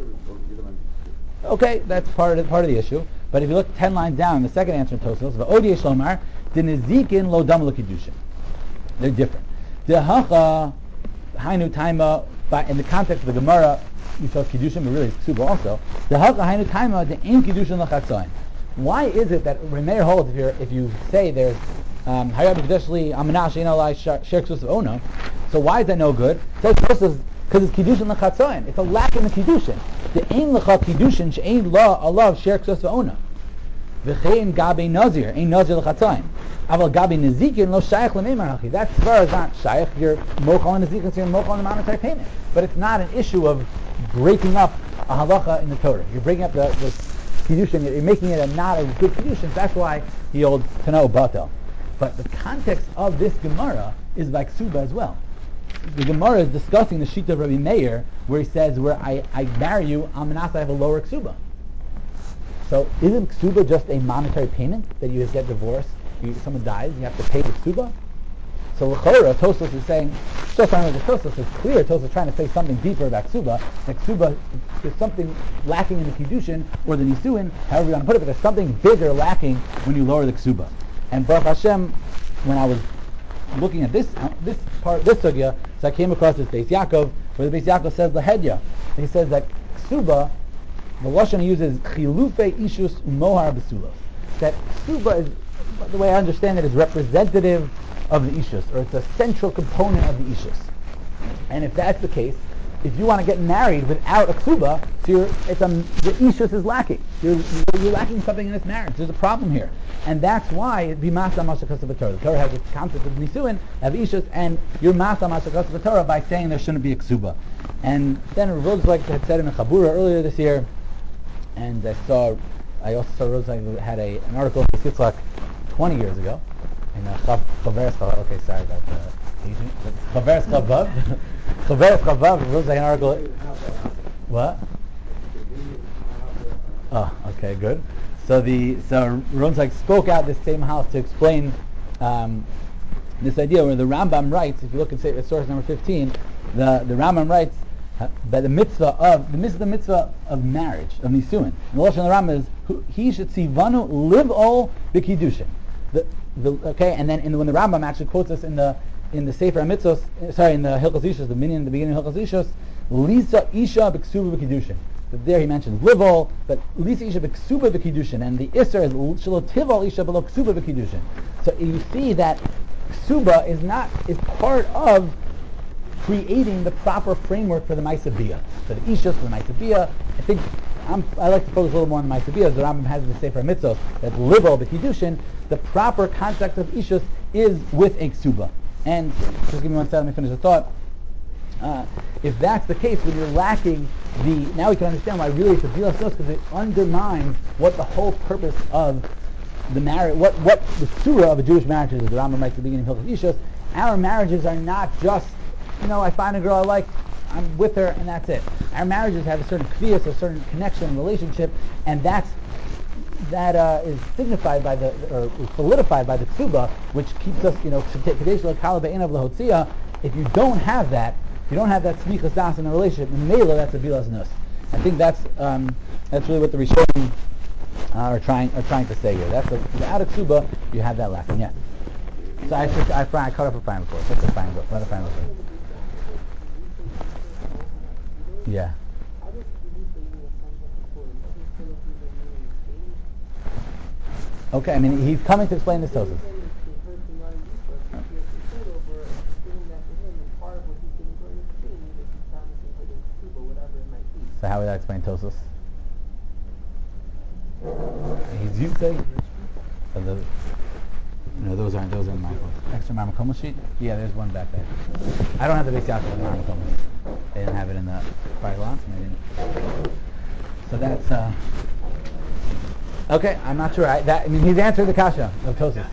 okay, that's part of the issue. But if you look 10 lines down in the second answer in Tosafos, v'odiyeh shlomar the nezikin lo dam l'kiddushin. They're different. The hacha hainu taima, in the context of the Gemara, we saw kiddushin, but really it's ksuba also. The hacha hainu taima the ein kiddushin lachatzayin. Why is it that Remeir holds if you say there's hayab kedeshli amanash she'ein alai shar ksus of ono, so why is that no good? Says because it's kiddushin lachatzayin. It's a lack in the kiddushin. The ein lecha kiddushin she'ein la alav shar ksus of ono. V'chein gabe nazir ein nazir lachatzayin. Aval gabi nezikin lo shayach l'meimar hachi. That svar is not shayach. You're mochal on nezikin, so you're mochal on the monetary payment. But it's not an issue of breaking up a halacha in the Torah. You're breaking up the kiddushin. You're making it not a good kiddushin. That's why he holds tano batel. But the context of this Gemara is by ksuba as well. The Gemara is discussing the shita of Rabbi Meir, where he says, where I marry you, Amanas, I have a lower ksuba. So isn't ksuba just a monetary payment that you get divorced? Someone dies, you have to pay the ksuba. So l'chora, Tosafos is saying, Tosafos is clear. Tosafos is trying to say something deeper about ksuba. That ksuba is something lacking in the kiddushin or the nisuin, however you want to put it. But there's something bigger lacking when you lower the ksuba. And Baruch Hashem, when I was looking at this sugya, so I came across this Beis Yaakov, where the Beis Yaakov says lahedya. He says that ksuba, the lashon he uses chilufe ishus umohar besulos. That ksuba is, the way I understand it, is representative of the ishus, or it's a central component of the ishus. And if that's the case, if you want to get married without a ksuba, so the ishus is lacking. You're lacking something in this marriage. There's a problem here, and that's why it be masa mashakas of the Torah. The Torah has this concept of nisuin, of ishus, and you're masa mashakas of the Torah by saying there shouldn't be a ksuba. And then Rav Rosenzweig had said in a Chabura earlier this year, and I also saw Rosenzweig had an article in Yitzchak 20 years ago in Chaveres Chavav. Okay, sorry about the Asian. Chaveres Chavav. Chaveres Chavav was like an article. What? Oh, okay, good. So Ronsag spoke out this same house to explain this idea where the Rambam writes. If you look at source number 15, the Rambam writes that the mitzvah of marriage, of nisuin. And the lashon of the Rambam is he should see vanu live all b'kiddushin. Okay, and then when the Rambam actually quotes us in the Sefer HaMitzvos, in the Hilchos Ishos, the beginning of Hilchos Ishos, Lisa Isha b'ksuba b'kiddushin. But there he mentions live all, but Lisa Isha b'ksuba b'kiddushin, and the Isser is shelo tival Isha b'lo ksuba b'kiddushin. So you see that ksuba is part of creating the proper framework for the Ma'aseh Bia, for the Ishos, for the Ma'aseh Bia. I like to focus a little more on the Ma'aseh Bia, as the Rambam has in the Sefer HaMitzvos, that live all b'kiddushin. The proper concept of Ishos is with a ksuba. And just give me one second, let me finish the thought. If that's the case, when you're lacking now we can understand why really it's a bilas nos, because it undermines what the whole purpose of the marriage, what the surah of a Jewish marriage is. The Rambam writes at the beginning of Hilchos Ishos, our marriages are not just, I find a girl I like, I'm with her, and that's it. Our marriages have a certain kviyas, a certain connection, relationship, and that is signified by or solidified by the ksuba, which keeps us, if you don't have that, smichas das in the relationship, mela, that's a bilas nus. I think that's really what the Rishonim are trying to say here. That's without a ksuba, you have that lacking. Yes. So I cut off a final course. That's a final book. Not a final book. Yeah. Okay, I mean he's coming to explain this Tosafos. So how would that explain Tosafos? He's used to those aren't my books. Extra Marmakomo sheet? Yeah, there's one back there. I don't have the base out of the Marmakomo. They didn't have it in the prior lot, and they didn't. So that's okay. I'm not sure. He's answered the kasha of Tosafos.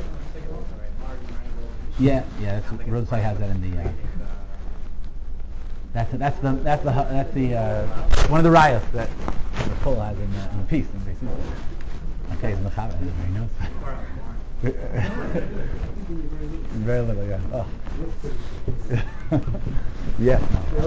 Yeah. Rosai has that in the. That's the one of the riots that the Kol has in the piece. Okay, it's Mechaber. He knows. Very little, yeah. Oh. Yes.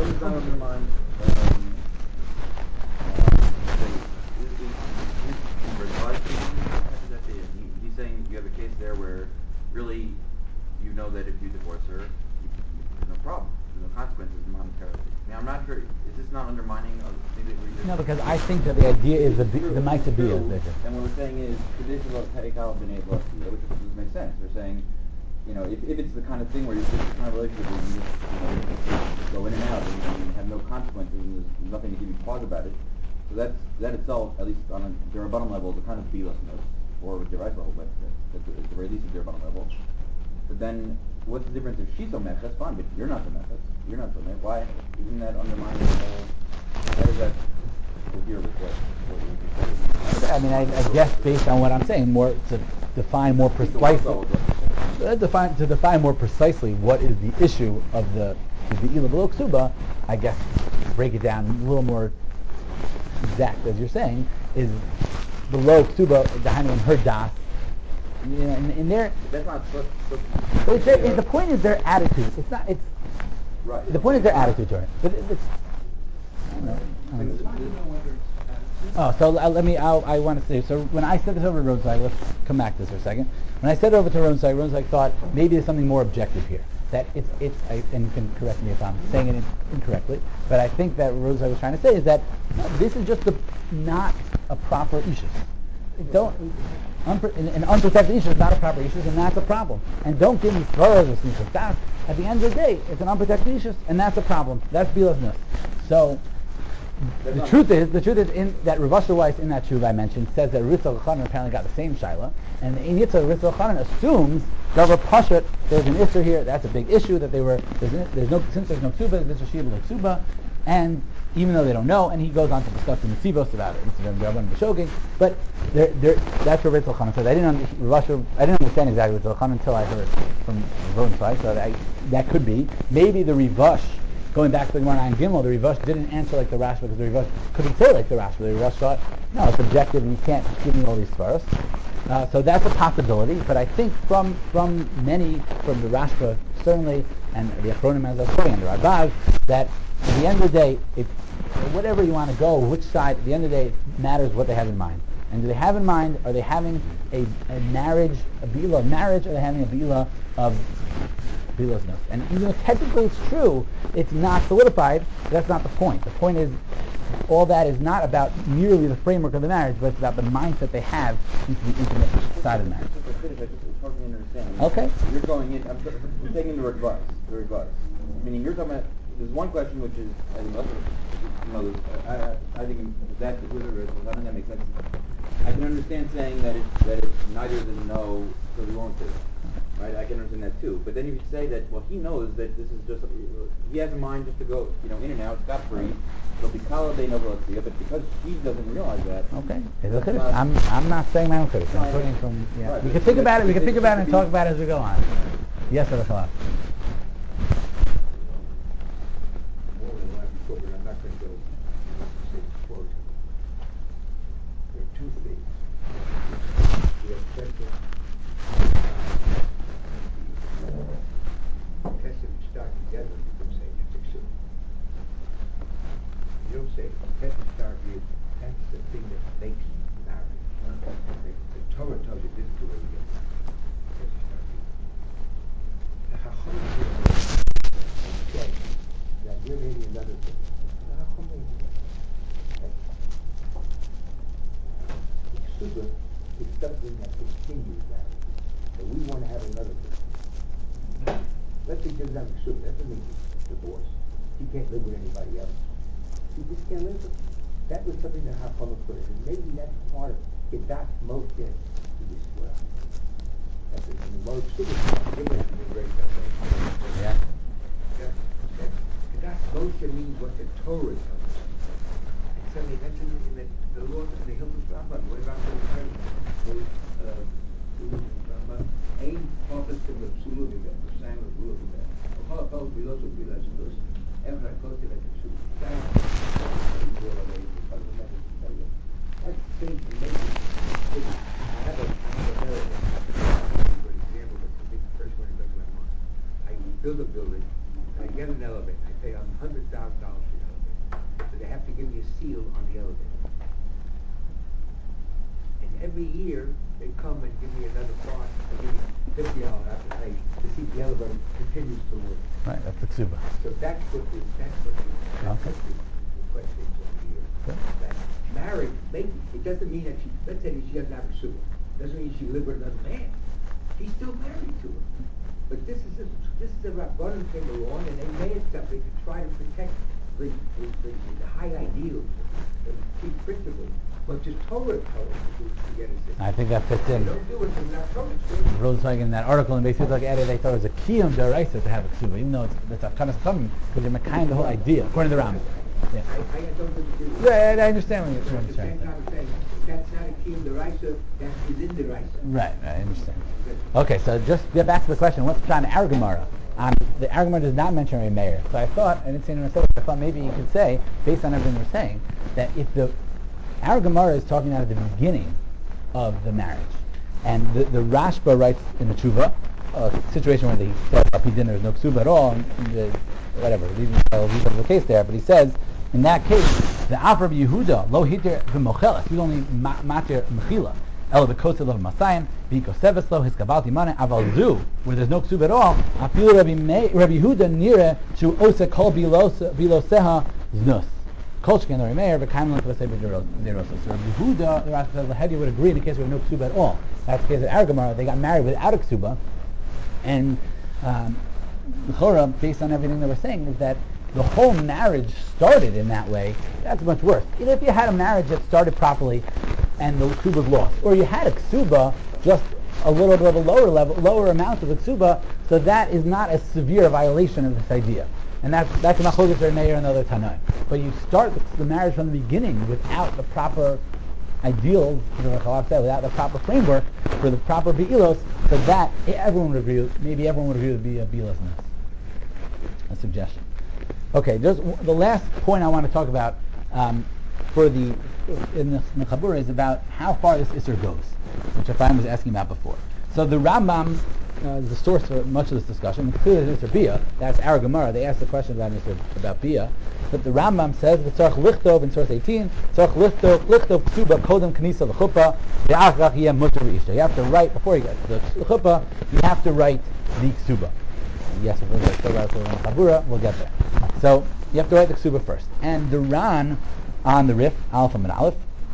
He's saying you have a case there where really you know that if you divorce her, there's no problem. There's no consequences monetarily. Now I'm not sure. Is this not undermining of maybe? No, because I think that the idea is the Ma'aseh Bia is bigger. And what we're saying is traditional Perikal B'nei B'Lasiyah, which doesn't make sense. We're saying, if it's the kind of thing where it's the kind of relationship where you just go in and out and you have no consequences and there's nothing to give you pause about it, so that itself, at least on a Derabanan level, is a kind of bilas nos, or with Derais level, but at the very least a Derabanan level. But then, what's the difference if she's so mech? That's fine, but you're not so mech. You're not so mech. Why isn't that undermining the whole? How does that cohere with what you just said? I guess based on what I'm saying, more to define more precisely. To define more precisely what is the issue of the Ila B'lo Ksuba, I guess to break it down a little more exact as you're saying, is below Ksuba, Dahanim and her das. In their, that's not the point is their attitude. It's not. It's right. The point is their attitude toward it. But it's. I don't know. I want to say. So when I said this over to Ronsag, let's come back to this for a second. When I said it over to Ronsag thought maybe there's something more objective here. That and you can correct me if I'm saying it incorrectly. But I think that Ronsag was trying to say is that this is just not a proper issue. An unprotected issue is not a proper issue, and that's a problem. And don't give me further things like that. At the end of the day, it's an unprotected issue, and that's a problem. That's bilas nus. So the truth is in that Rav Asher Weiss in that shuv I mentioned says that Ritzah Chanan apparently got the same shaila, and the Yitzhak Ritzah Chanan assumes Davar Pashat there's an issue here. That's a big issue that since there's no ksuba, there's a shiva ksuba, and even though they don't know, and he goes on to discuss the Nesivos about it. But that's what Ritzel Chanan says. I didn't understand exactly Ritzel Chanan until I heard from Rosenzweig, so that could be. Maybe the Rivash, going back to the Gemara 9 Gimel, the Rivash didn't answer like the Rashba because the Rivash couldn't say like the Rashba. The Rivash thought, no, it's objective and you can't give me all these svaros. So that's a possibility, but I think from the Rashba certainly, and the Achronim as I say, and the Rambam, that at the end of the day, whatever you want to go, which side, at the end of the day, it matters what they have in mind. And do they have in mind, are they having a marriage, a bilah of marriage, or are they having a bilah of bilah's nose? And even though technically it's true, it's not solidified, but that's not the point. The point is, all that is not about merely the framework of the marriage, but it's about the mindset they have into the intimate side of the marriage. It's hard for me to understand. Okay. You're going in, I'm taking the reverse. Meaning you're talking about, there's one question which is, I think that that makes sense. I can understand saying that it's neither the no so we won't do it. Right? I can understand that too. But then if you say that, well, he knows that this is just, he has in mind just to go, in and out, scot free. It'll be Kalabay Novelexia, but because he doesn't realize that. Okay. I'm not saying my own critics. I'm quoting from, yeah. Right, we can think about it. We can think about it and talk about it as we go on. Yes, Rabbi Khalaf. More than one before, but I'm not going to go say quote. There are two things. The obsession testing start together, you can say it's true. You don't say testing start with, that's the thing that makes marriage. The Torah tells you this is the way you get married. Testing start with. The Chachamim say that we're maybe another thing. The Chachamim Ksuba is something that continues marriage. So we want to have another thing. Let's say just have Ksuba. That doesn't mean divorce. He can't live with anybody else. He just can't live with it. That was something that Chachamim put in. And maybe that's part of Kedat Moshe to Yisrael. That's the Gemara Ksuba. Yeah. Kedat Moshe means what the Torah tells us. And suddenly that's in the law in the Hilchos Rambam. What about the Rambam? Ein Pafas to the Psula V'Vet, the Sam of Rula V'Vet. Ochal Apol Bilos of Bilas Bilos. Every Hakos to the Psula. That's the thing to make it. I have a metaphor. For example, but I think the first one that goes to my mind. I build a building, and I get an elevator, and I pay $100,000 for the elevator. So they have to give me a seal on the elevator. And every year, they come and give me another part, they give me $50 I have to pay to see the elevator continues to work. Right, that's the ksuba. So that's what the question is over here. That marriage, maybe, it doesn't mean that let's say that she doesn't have a ksuba. It doesn't mean she lives with another man. He's still married to her. But this is a Rabbanan came along and they made something to try to protect the high ideals and key principles. But just Torah tells us to get us in. I think that fits in. They don't do it from that Torah. Rosenzweig in that article, and basically like added, they thought it was a kiyum deraisa to have a ksuba, even though it's a kind of something, because you're kind the whole idea, according to the Rambam. Yeah. I don't disagree with Yeah, I understand what you're At the saying. same time, I'm saying, if that's not a kiyum deraisa, that is in deraisa. Right, I understand. Okay, so just get back to the question, what's the Aragamara? The Aragamara does not mention a mayor. So I thought, I didn't see anyone say it, I thought maybe you could say, based on everything we're saying, that if the Aragamara is talking out at the beginning of the marriage, and the Rashba writes in the Tshuva, a situation where he said he didn't, there was no ksuba at all, and whatever, leave the case there, but he says, in that case, the Afrab Yehuda, lo hitir v'mochelas, he's only matir mechila, el v'kosel of Masayim, v'koseves lo, his kabalti mane, aval zu, where there's no ksuba at all, afilu Rabbi Yehuda nire, shu ose kol biloseha znus. Kolchkin or Meir, but kind of like the Zerosa. So Rabbi Yehuda, the Rashi says, the Hedi would agree in the case we have no ksuba at all. That's the case of Aragamara. They got married without a ksuba, and Chora, based on everything that we're saying, is that the whole marriage started in that way. That's much worse. Even if you had a marriage that started properly, and the ksuba was lost, or you had a ksuba, just a little bit of a lower amount of a ksuba, so that is not a severe violation of this idea. And that's Machlokes or Meir and other Tanaim. But you start the marriage from the beginning without the proper ideals, without the proper framework for the proper Be'ilos, so that everyone would agree, maybe everyone would agree to be a Be'ilasness. A suggestion. Okay, just the last point I want to talk about in the Chabura is about how far this Isser goes, which Ephraim was asking about before. So the Rambam is the source for much of this discussion. It's clear that Isser Bia, that's our Gemara. They asked the question about Bia, but the Rambam says Tzarech Lichtov in source 18. Tzarech Lichtov Ksuba Kodem Knisa L'Chuppah Ve'Achrach Yeh Mutar V'Isha. You have to write before you get to the Chuppah. You have to write the Ksuba. Yes, we're going to talk about it in the Chabura. We'll get there. So you have to write the Ksuba first. And the Ran on the Rif Aleph and Aleph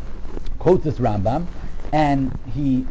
quotes this Rambam, and he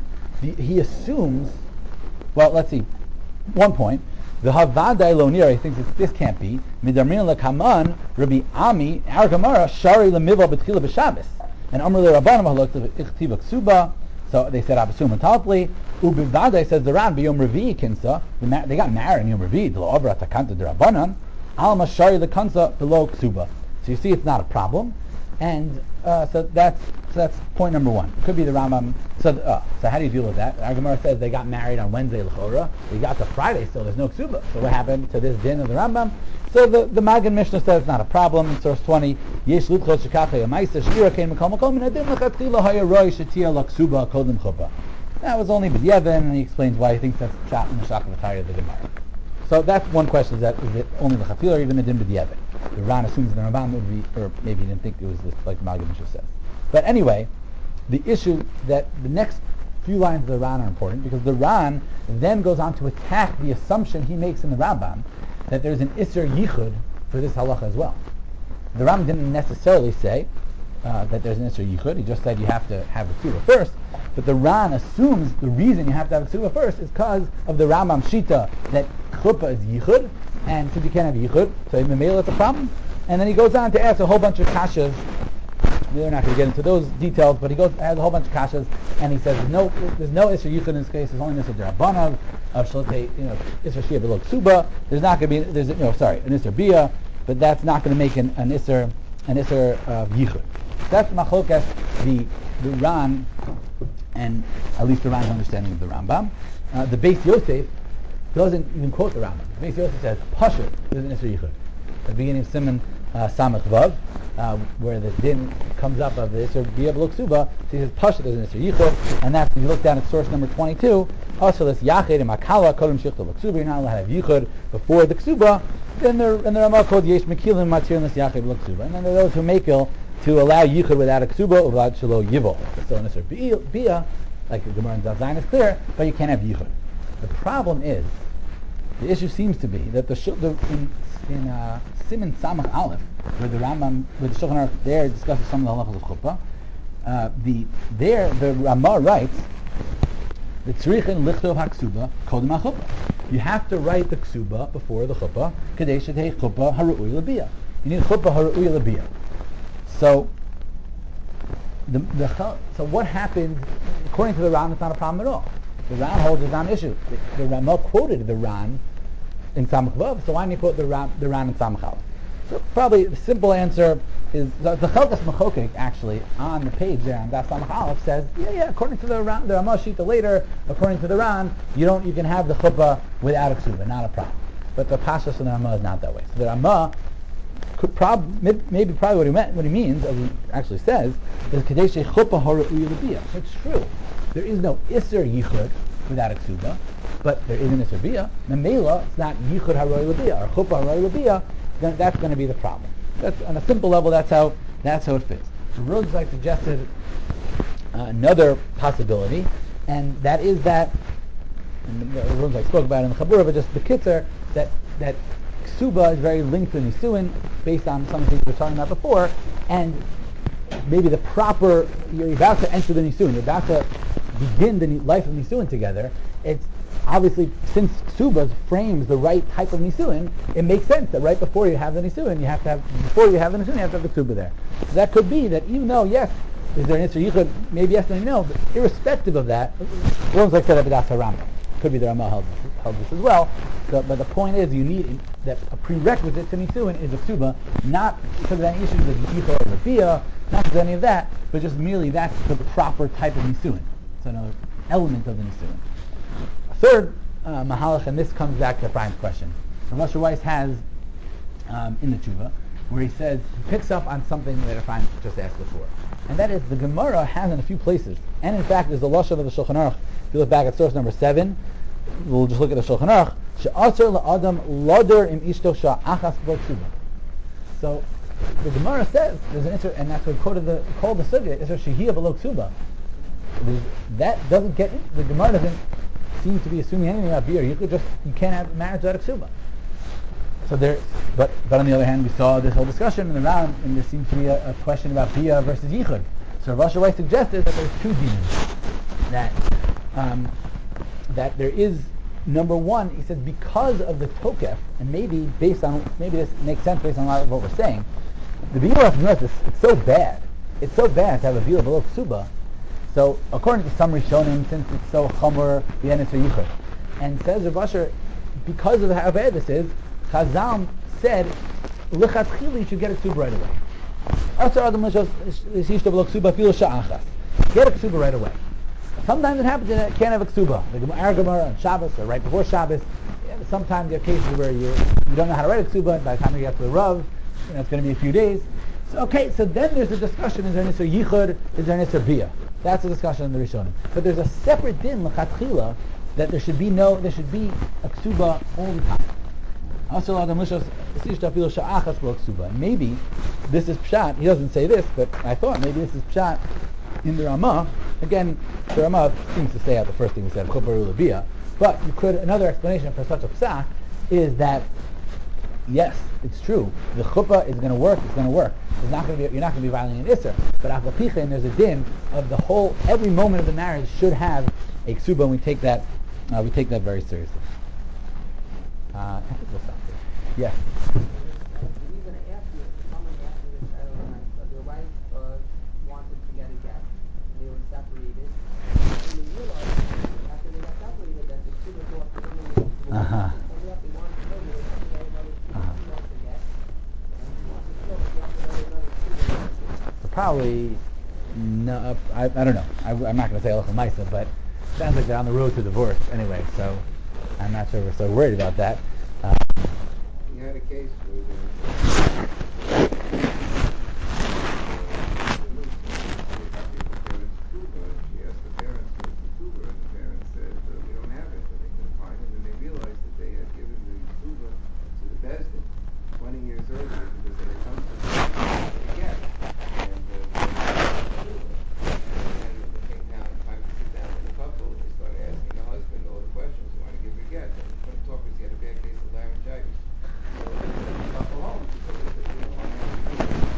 assumes. Well, let's see. One point. The Havadai Lonir, he thinks this can't be. Midarmin lekaman Rabbi Ami our Gemara Shari lemiva b'tchila b'Shabbos and Amr leRabbanim halok ichtiva ksuba. So they said Abasum and Talpli. Ubivadai says the Ran b'Yom Revi'i kinsa. They got married on Yom Revi'i. Lo avra takanta d'Rabbanan alma Shari lekansa below ksuba. So you see, it's not a problem, and so that's point number one. It could be the Rambam. So how do you deal with that? Our Gemara says they got married on Wednesday l'chora. They got to Friday still. There's no ksuba. So what happened to this din of the Rambam? So the Magen Mishnah says it's not a problem. In source 20, Yesh Luchos Shekachei Amaisa Shira Kein Mekom Mekom and Adin Lechatchila Haya Roy Shetia Laksuba Kodem Chuppah. That was only B'Yevin, and he explains why he thinks that's shot in the shock of the tire of the Gemara. So that's one question: is it only the Lechatchila or even the din B'Yevin? The Ran assumes the Rambam would be, or maybe he didn't think it was this, like the Magen Mishnah says. But anyway, the issue that the next few lines of the Ran are important because the Ran then goes on to attack the assumption he makes in the Rambam that there's an Isser Yichud for this halacha as well. The Rambam didn't necessarily say that there's an Isser Yichud. He just said you have to have the Ksuba first. But the Ran assumes the reason you have to have the Ksuba first is because of the Rambam Shita that Chuppah is Yichud, and since you can't have Yichud, so in the Mamela it's a problem. And then he goes on to ask a whole bunch of kashas. We're not going to get into those details, but he has a whole bunch of kashas, and he says there's no Isser Yichud in this case. There's only an Isser D'Rabbanan of Shaltei, Isser Shia below Ksuba. There's not going to be an Isser Bia, but that's not going to make an Isser of Yichud. That's Machlokes the Ran, and at least the Ran's understanding of the Rambam. The Beis Yosef doesn't even quote the Rambam. The Beis Yosef says Pasha there's an Isser Yichud. At the beginning of Siman Samach Vav, where the din comes up of the Isser Bia B'lo Ksuba, so he says Pasha there's an Isser Yichud, and that's when you look down at source number 22. Also, this Yached and Makala Kodem Shichta B'Ksuba. You're not allowed to have Yichud before the Ksuba. Then the Ramah called Yesh Mekilim Matir in this Yached B'lo Ksuba, and then there are those who make to allow Yichud without a Ksuba, without Shelo Yivo. So an Isser Bia, like the Gemara in Zayin is clear, but you can't have Yichud. The problem is, the issue seems to be that in Siman Samach Aleph, where the Rambam, where the Shulchan Aruch there discusses some of the halachas of Chuppah, the Ramah writes the Tzrichin Lichtov HaKsuba Kodem HaChuppah. You have to write the Ksuba before the Chuppah, Kadei Shetei Chuppah Haru'uy L'Bia. You need Chuppah Haru'uy L'Bia. So what happens? According to the Ran, it's not a problem at all. The Ran holds it's not an issue. The Ramah quoted the Ran in Samach Vav, so why don't you quote the Ran in Samach Aleph? So probably the simple answer is the Chelkas Mechokek actually on the page there on Das Samach Aleph says according to the Ramah Shita later, according to the Ran, you can have the chuppah without a ksuba, not a problem. But the Pashas of the Ramah is not that way. So the Ramah could probably what he means, as he actually says, is Kadei Chuppah Haru'uy L'Bia. It's true. There is no Isser Yichud without a ksuba, but there is an Isser Bia. Memela, it's not Yichud Haru'uy L'Bia or Chuppah Haru'uy L'Bia. Then that's going to be the problem. That's on a simple level. That's how it fits. So Rosenzweig suggested another possibility, and that is that, and Rosenzweig spoke about it in the Chabura, but just the Kitzer, that Ksuba is very linked to Nisuin, based on some of the things we were talking about before, and maybe you're about to enter the Nisuin, you're about to begin the life of Nisuin together. It's obviously, since Ksuba frames the right type of Nisuin, it makes sense that right before you have the Nisuin, you have to have the Ksuba there. So that could be that even though, yes, is there an Isser Yichud? Maybe yes and no, but irrespective of that, Rosenzweig said that that's a Rambam. Could be the Ramah held this as well. So, but the point is, you need that a prerequisite to Nisuin is a ksuba, not because of any issues with Yichor or Rabia, not because of any of that, but just merely that's the proper type of Nisuin. It's another element of the Nisuin. A third mahalach, and this comes back to Brian's question. So Moshe Weiss has in the Tshuva, where he says, he picks up on something that Ephraim just asked before. And that is, the Gemara has in a few places, and in fact, there's the Lashon of the Shulchan Aruch. If you look back at source number 7, we'll just look at the Shulchan Aruch, She'asar la'adam loder im ishto sha'achas bo tshuva. So, the Gemara says, there's an Isser, and that's what called the Sugya, Isser Shehiyah below Ksuba. That doesn't get, the Gemara doesn't seem to be assuming anything about beer. You can't have marriage without a Ksuba. So there, but on the other hand, we saw this whole discussion in the round, and there seems to be a question about Bia versus Yichud. So Rav Asher Weiss suggested that there's two demons. That there is, number one, he says, because of the Tokef, and maybe this makes sense based on a lot of what we're saying, the Bia is it's so bad. It's so bad to have a Bia below Ksuba. So according to some Rishonim, since it's so Chomer, the end is for Yichud. And says Rav Asher, because of how bad this is, Chazal said, "Lechatchila you should get a ksuba right away." Get a ksuba right away. Sometimes it happens that you can't have a ksuba. The Gemara on Shabbos or right before Shabbos. Sometimes there are cases where you don't know how to write a ksuba. And by the time you get to the Rav, it's going to be a few days. So then there's a discussion: is there an Isser Yichud? Is there an Isser Bia? That's a discussion in the Rishonim. But there's a separate din lechatchila that there should be a ksuba all the time. Maybe this is pshat. He doesn't say this, but I thought maybe this is pshat in the Ramah. Again, the Ramah seems to say out the first thing we said, chuppah ulabiyah. But another explanation for such a pshat is that yes, it's true. The chuppah is going to work. It's going to work. You're not going to be violating an isser. But afapichen, there's a din of every moment of the marriage should have a ksuba, and we take that very seriously. I think we'll stop there. Yes. The reason I asked you is someone asked me this the other night. So their wife wanted to get a get, and they were separated. And they realized after they got separated that the two was off the woman was up. They wanted to know they were going to get another two to get, and he wanted to know if you have to get another two. Probably no. I don't know. I'm not going to say halacha ma'isa, but it sounds like they're on the road to divorce anyway. So I'm not sure we're so worried about that. We had a case where the parents ksuba, and she asked the parents for the ksuba, and the parents said we don't have it, and they couldn't find it, and they realized that they had given the ksuba to the Bezdin 20 years earlier because they had come to the get, and then when it came down time to sit down with the couple, they started asking the husband all the questions. You want to give her a get, and he couldn't talk because he had a bad case of laryngitis. So they sent the couple home because they said we don't want to have to do it.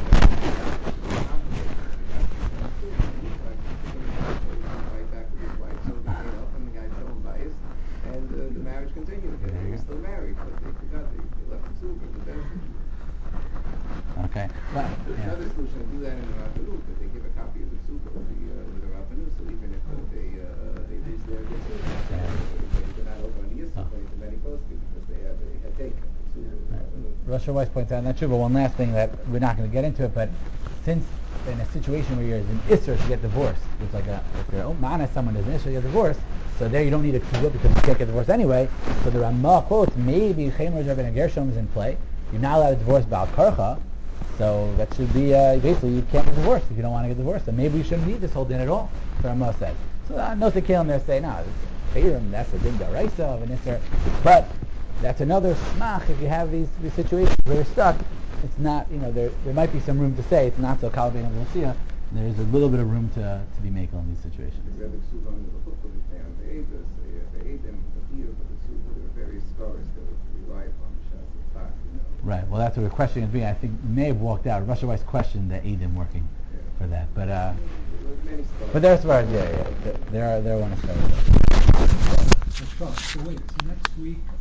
Right back with his wife, so they made up, and the guy fell biased, and the marriage continued. They were still married, but they forgot they left the ksuba in the bedroom. Okay. Well, There's another solution to do that in the Rabbanut, that they give a copy of the ksuba with the Rabbanut, so even if they lose their ksuba, they're not over on the Yisra according to many poskim because they had taken the ksuba with the Rabbanut. Rosh Weiss points out, not true, but one last thing that we're not going to get into it, but since in a situation where you're an Isser to get divorced, it's like if you're honest, someone is an Isser to get divorced, so there you don't need a ksuba because you can't get divorced anyway. So the Ramah quotes, maybe Chemer Rabbeinu Gershom is in play. You're not allowed to divorce Baal Karcha, so that should be basically you can't get divorced if you don't want to get divorced. So maybe you shouldn't need this whole din at all. The Ramah said. So no Kalim there say no, that's a din daraisa of an Isser, but that's another smach if you have these situations where you're stuck. It's not, there might be some room to say it's not so kalbein of l'sia. There's a little bit of room to be makel in these situations. They're very scholars that rely upon the shas of tak, Right. Well, that's what the question is being. I think may have walked out. Russia Weiss questioned the Eidim working for that, but there's scholars. Yeah. There are one of scholars. So wait, so next week